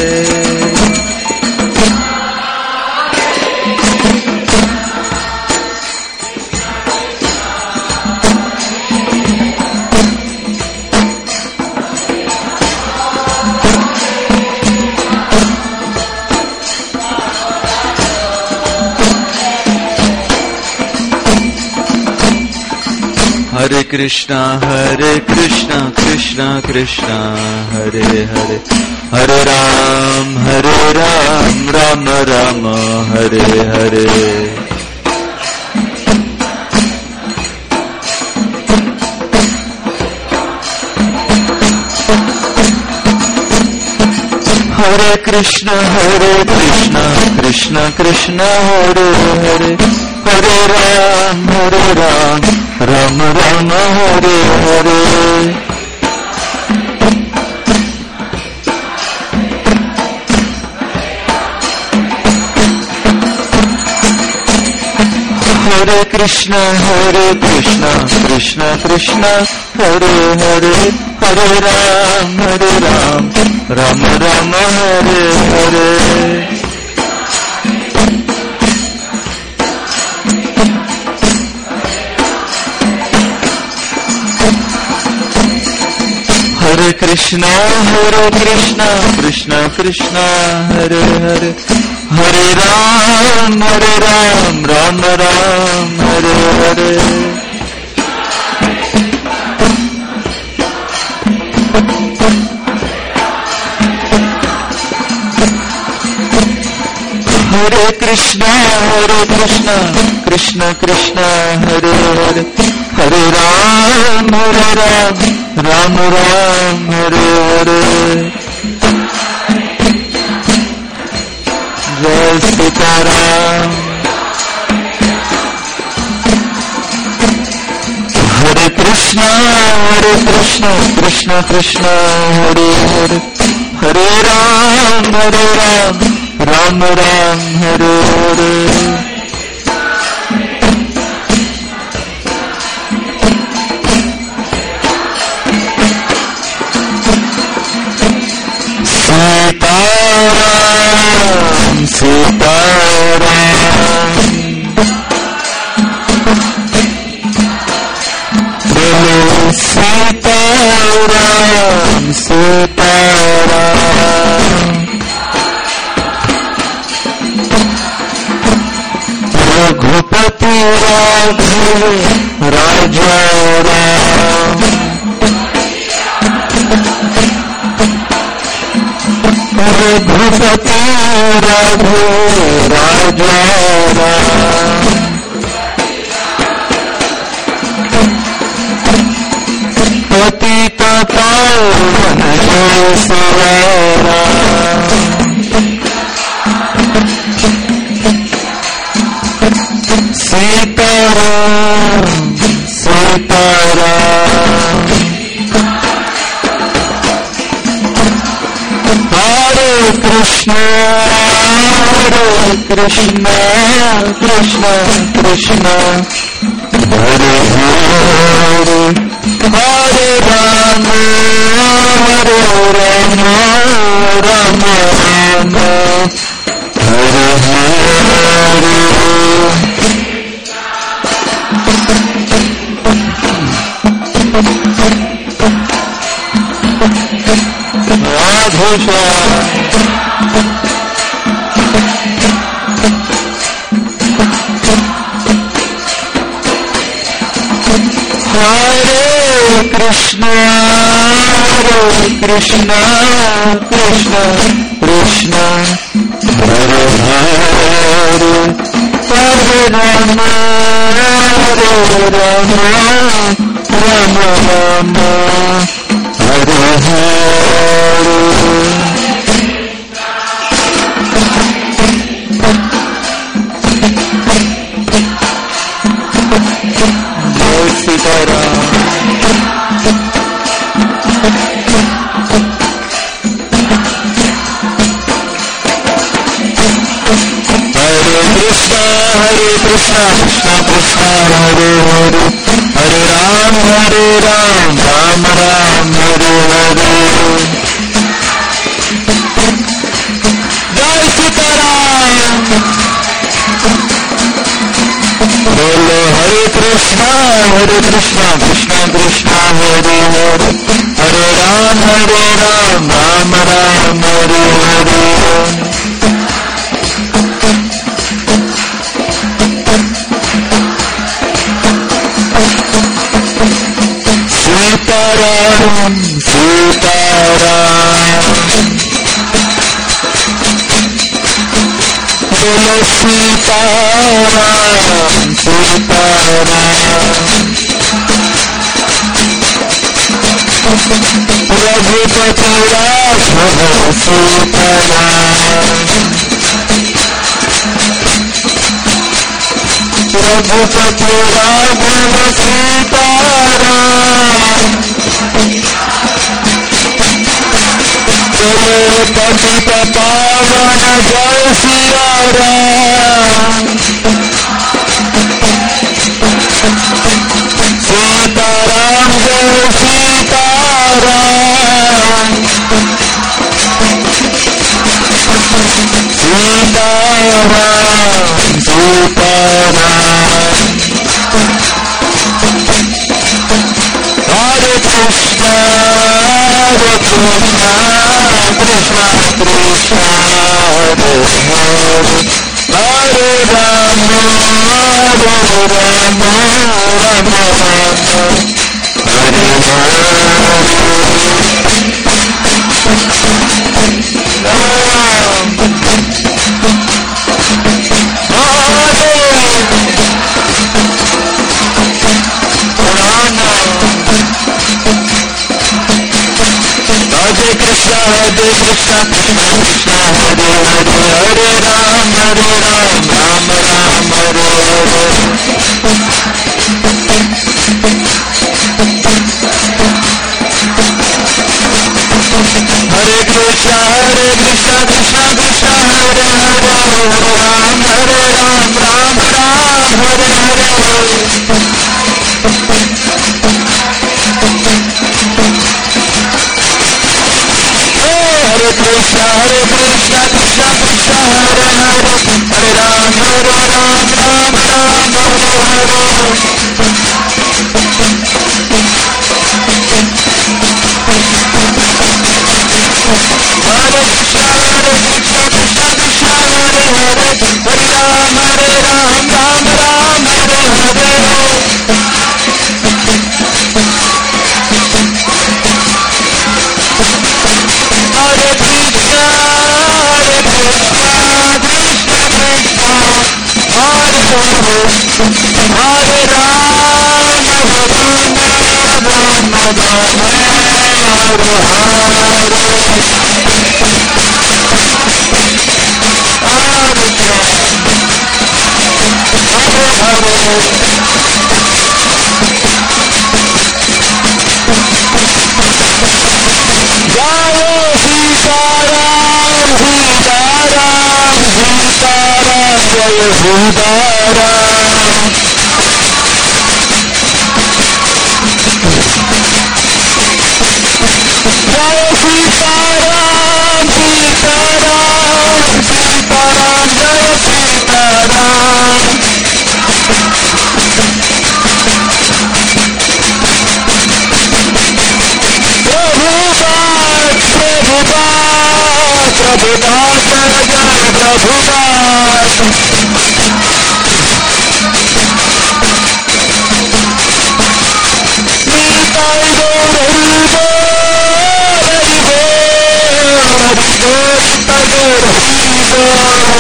Hare Krishna, Hare Krishna, Krishna Krishna, Hare Hare, Hare Ram, Hare Ram, Rama Rama, Hare Hare. Hare Krishna, Hare Krishna, Krishna Krishna, Hare Hare, Hare Ram, Hare Ram, Rama Rama, Hare Hare. Hare Krishna, Hare Krishna, Krishna Krishna, Hare Hare, Hare Ram, Hare Ram, Rama Rama, Hare Hare. Hare Krishna, Hare Krishna, Krishna Krishna, Hare Hare, Hare Ram, Hare Ram, Rama Ram, Hare Hare. Hare Krishna, Hare Krishna, Krishna Krishna, Hare Hare, Hare Ram, Hare Ram, Ram Ram, Hare Hare. Jai Sitaram. Hare Krishna, Hare Krishna, Krishna Krishna, Hare Hare, Hare Ram, Hare Ram, Ram Ram, Hare Hare. Sitaram, Sitaram, Bolo Sitaram, Sitaram, Raghupati Raghav Raja Ram, Raghupati Raghav Raja Ram, Patita Pavan Jayaswara, Sitaram, Sitaram. Hare Krishna, Hare Krishna, Krishna Krishna, Hare Hare, Hare Rama, Hare Rama, Rama Rama, Hare Hare. Radha Hare Krishna, Hare Krishna, Krishna Krishna, Hare Hare, Hare Rama, Hare Rama, Rama Rama, Hare Hare. जय सीताराम। हरे कृष्णा हरे कृष्णा कृष्णा कृष्णा हरे हरे, हरे राम हरे राम राम राम हरे हरे। जय सीताराम। बोलो हरे कृष्णा हरे कृष्णा कृष्णा कृष्णा हरे हरे, हरे राम हरे राम राम राम हरे हरे। सीताराम सीताराम बोलो सीताराम सीताराम। रघुपति राघव सीताराम, रघुपति राघव सीताराम। बोलो पतित पावन जय सिया राम। सीताराम जय सीताराम। सीताराम सीताराम। हरे कृष्णा हरे कृष्णा कृष्णा कृष्णा हरे हरे, हरे राम हरे राम राम राम हरे हरे। हरे कृष्णा हरे कृष्णा कृष्णा कृष्णा हरे हरे, हरे राम हरे राम राम राम हरे हरे। हरे कृष्णा हरे कृष्णा कृष्णा कृष्णा हरे हरे, हरे राम हरे राम राम राम हरे हरे। हरे कृष्णा हरे कृष्णा कृष्णा कृष्णा हरे हरे, हरे राम हरे राम राम राम हरे हरे। हरे कृष्णा हरे कृष्णा कृष्णा कृष्णा हरे हरे, हरे राम हरे राम राम राम हरे हरे। हरे कृष्णा हरे कृष्णा कृष्णा कृष्णा हरे हरे, हरे राम हरे राम राम राम हरे हरे। जाओ सीताराम सीताराम सीताराम जय सीताराम। जाओ सीताराम सीताराम सीताराम जय सीताराम। प्रभुदास प्रभुदास प्रभुदास जय प्रभुदास। निताई गौर हरि बोल हरि बोल हरि बोल निताई गौर हरि बोल।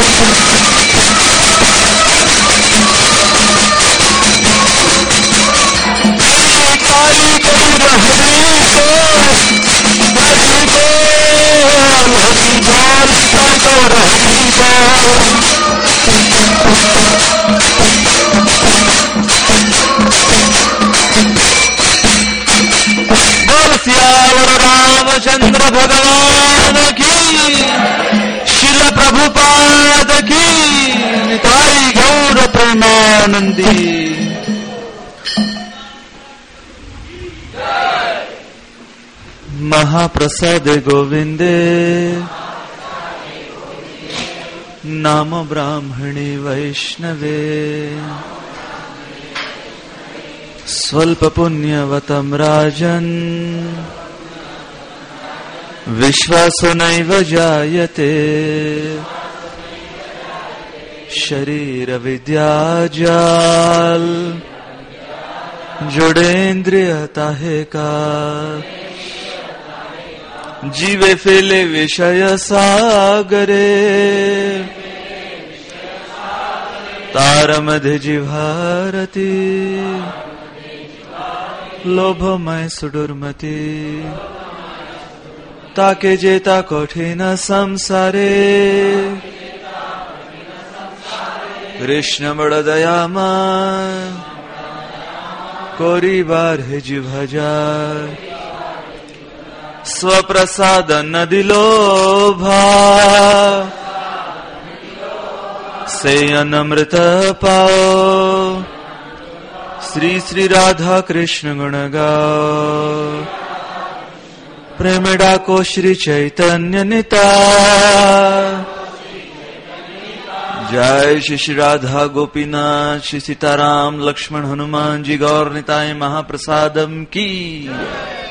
निताई गौर हरि बोल हरि बोल हरि बोल निताई गौर हरि बोल। राघवेंद्र भगवान की, शिल प्रभुपाद की, निताई गौर प्रेमानंदी। महाप्रसाद गोविंदे नाम ब्राह्मणे वैष्णवे, स्वल्प पुण्यवतं राजन् विश्वासो नैव जायते, शरीर विद्या जाल जोड़ेन्द्रियता है का, जीवे फेले विषय सागरे, तारमध्य जिभारती, लोभमय सुदुर्मति, ताके जेता कठिन संसारे, कृष्ण बड़ दयामय, कोरी बार है जिभजा, स्वप्रसाद न दिलोभा, से अनमृत पाओ, श्री श्री राधा कृष्ण गुण गाओ, प्रेम डाको श्री चैतन्य निता, जय श्री श्री राधा गोपीनाथ, श्री सीताराम लक्ष्मण हनुमान जी गौर निताय महाप्रसादम की।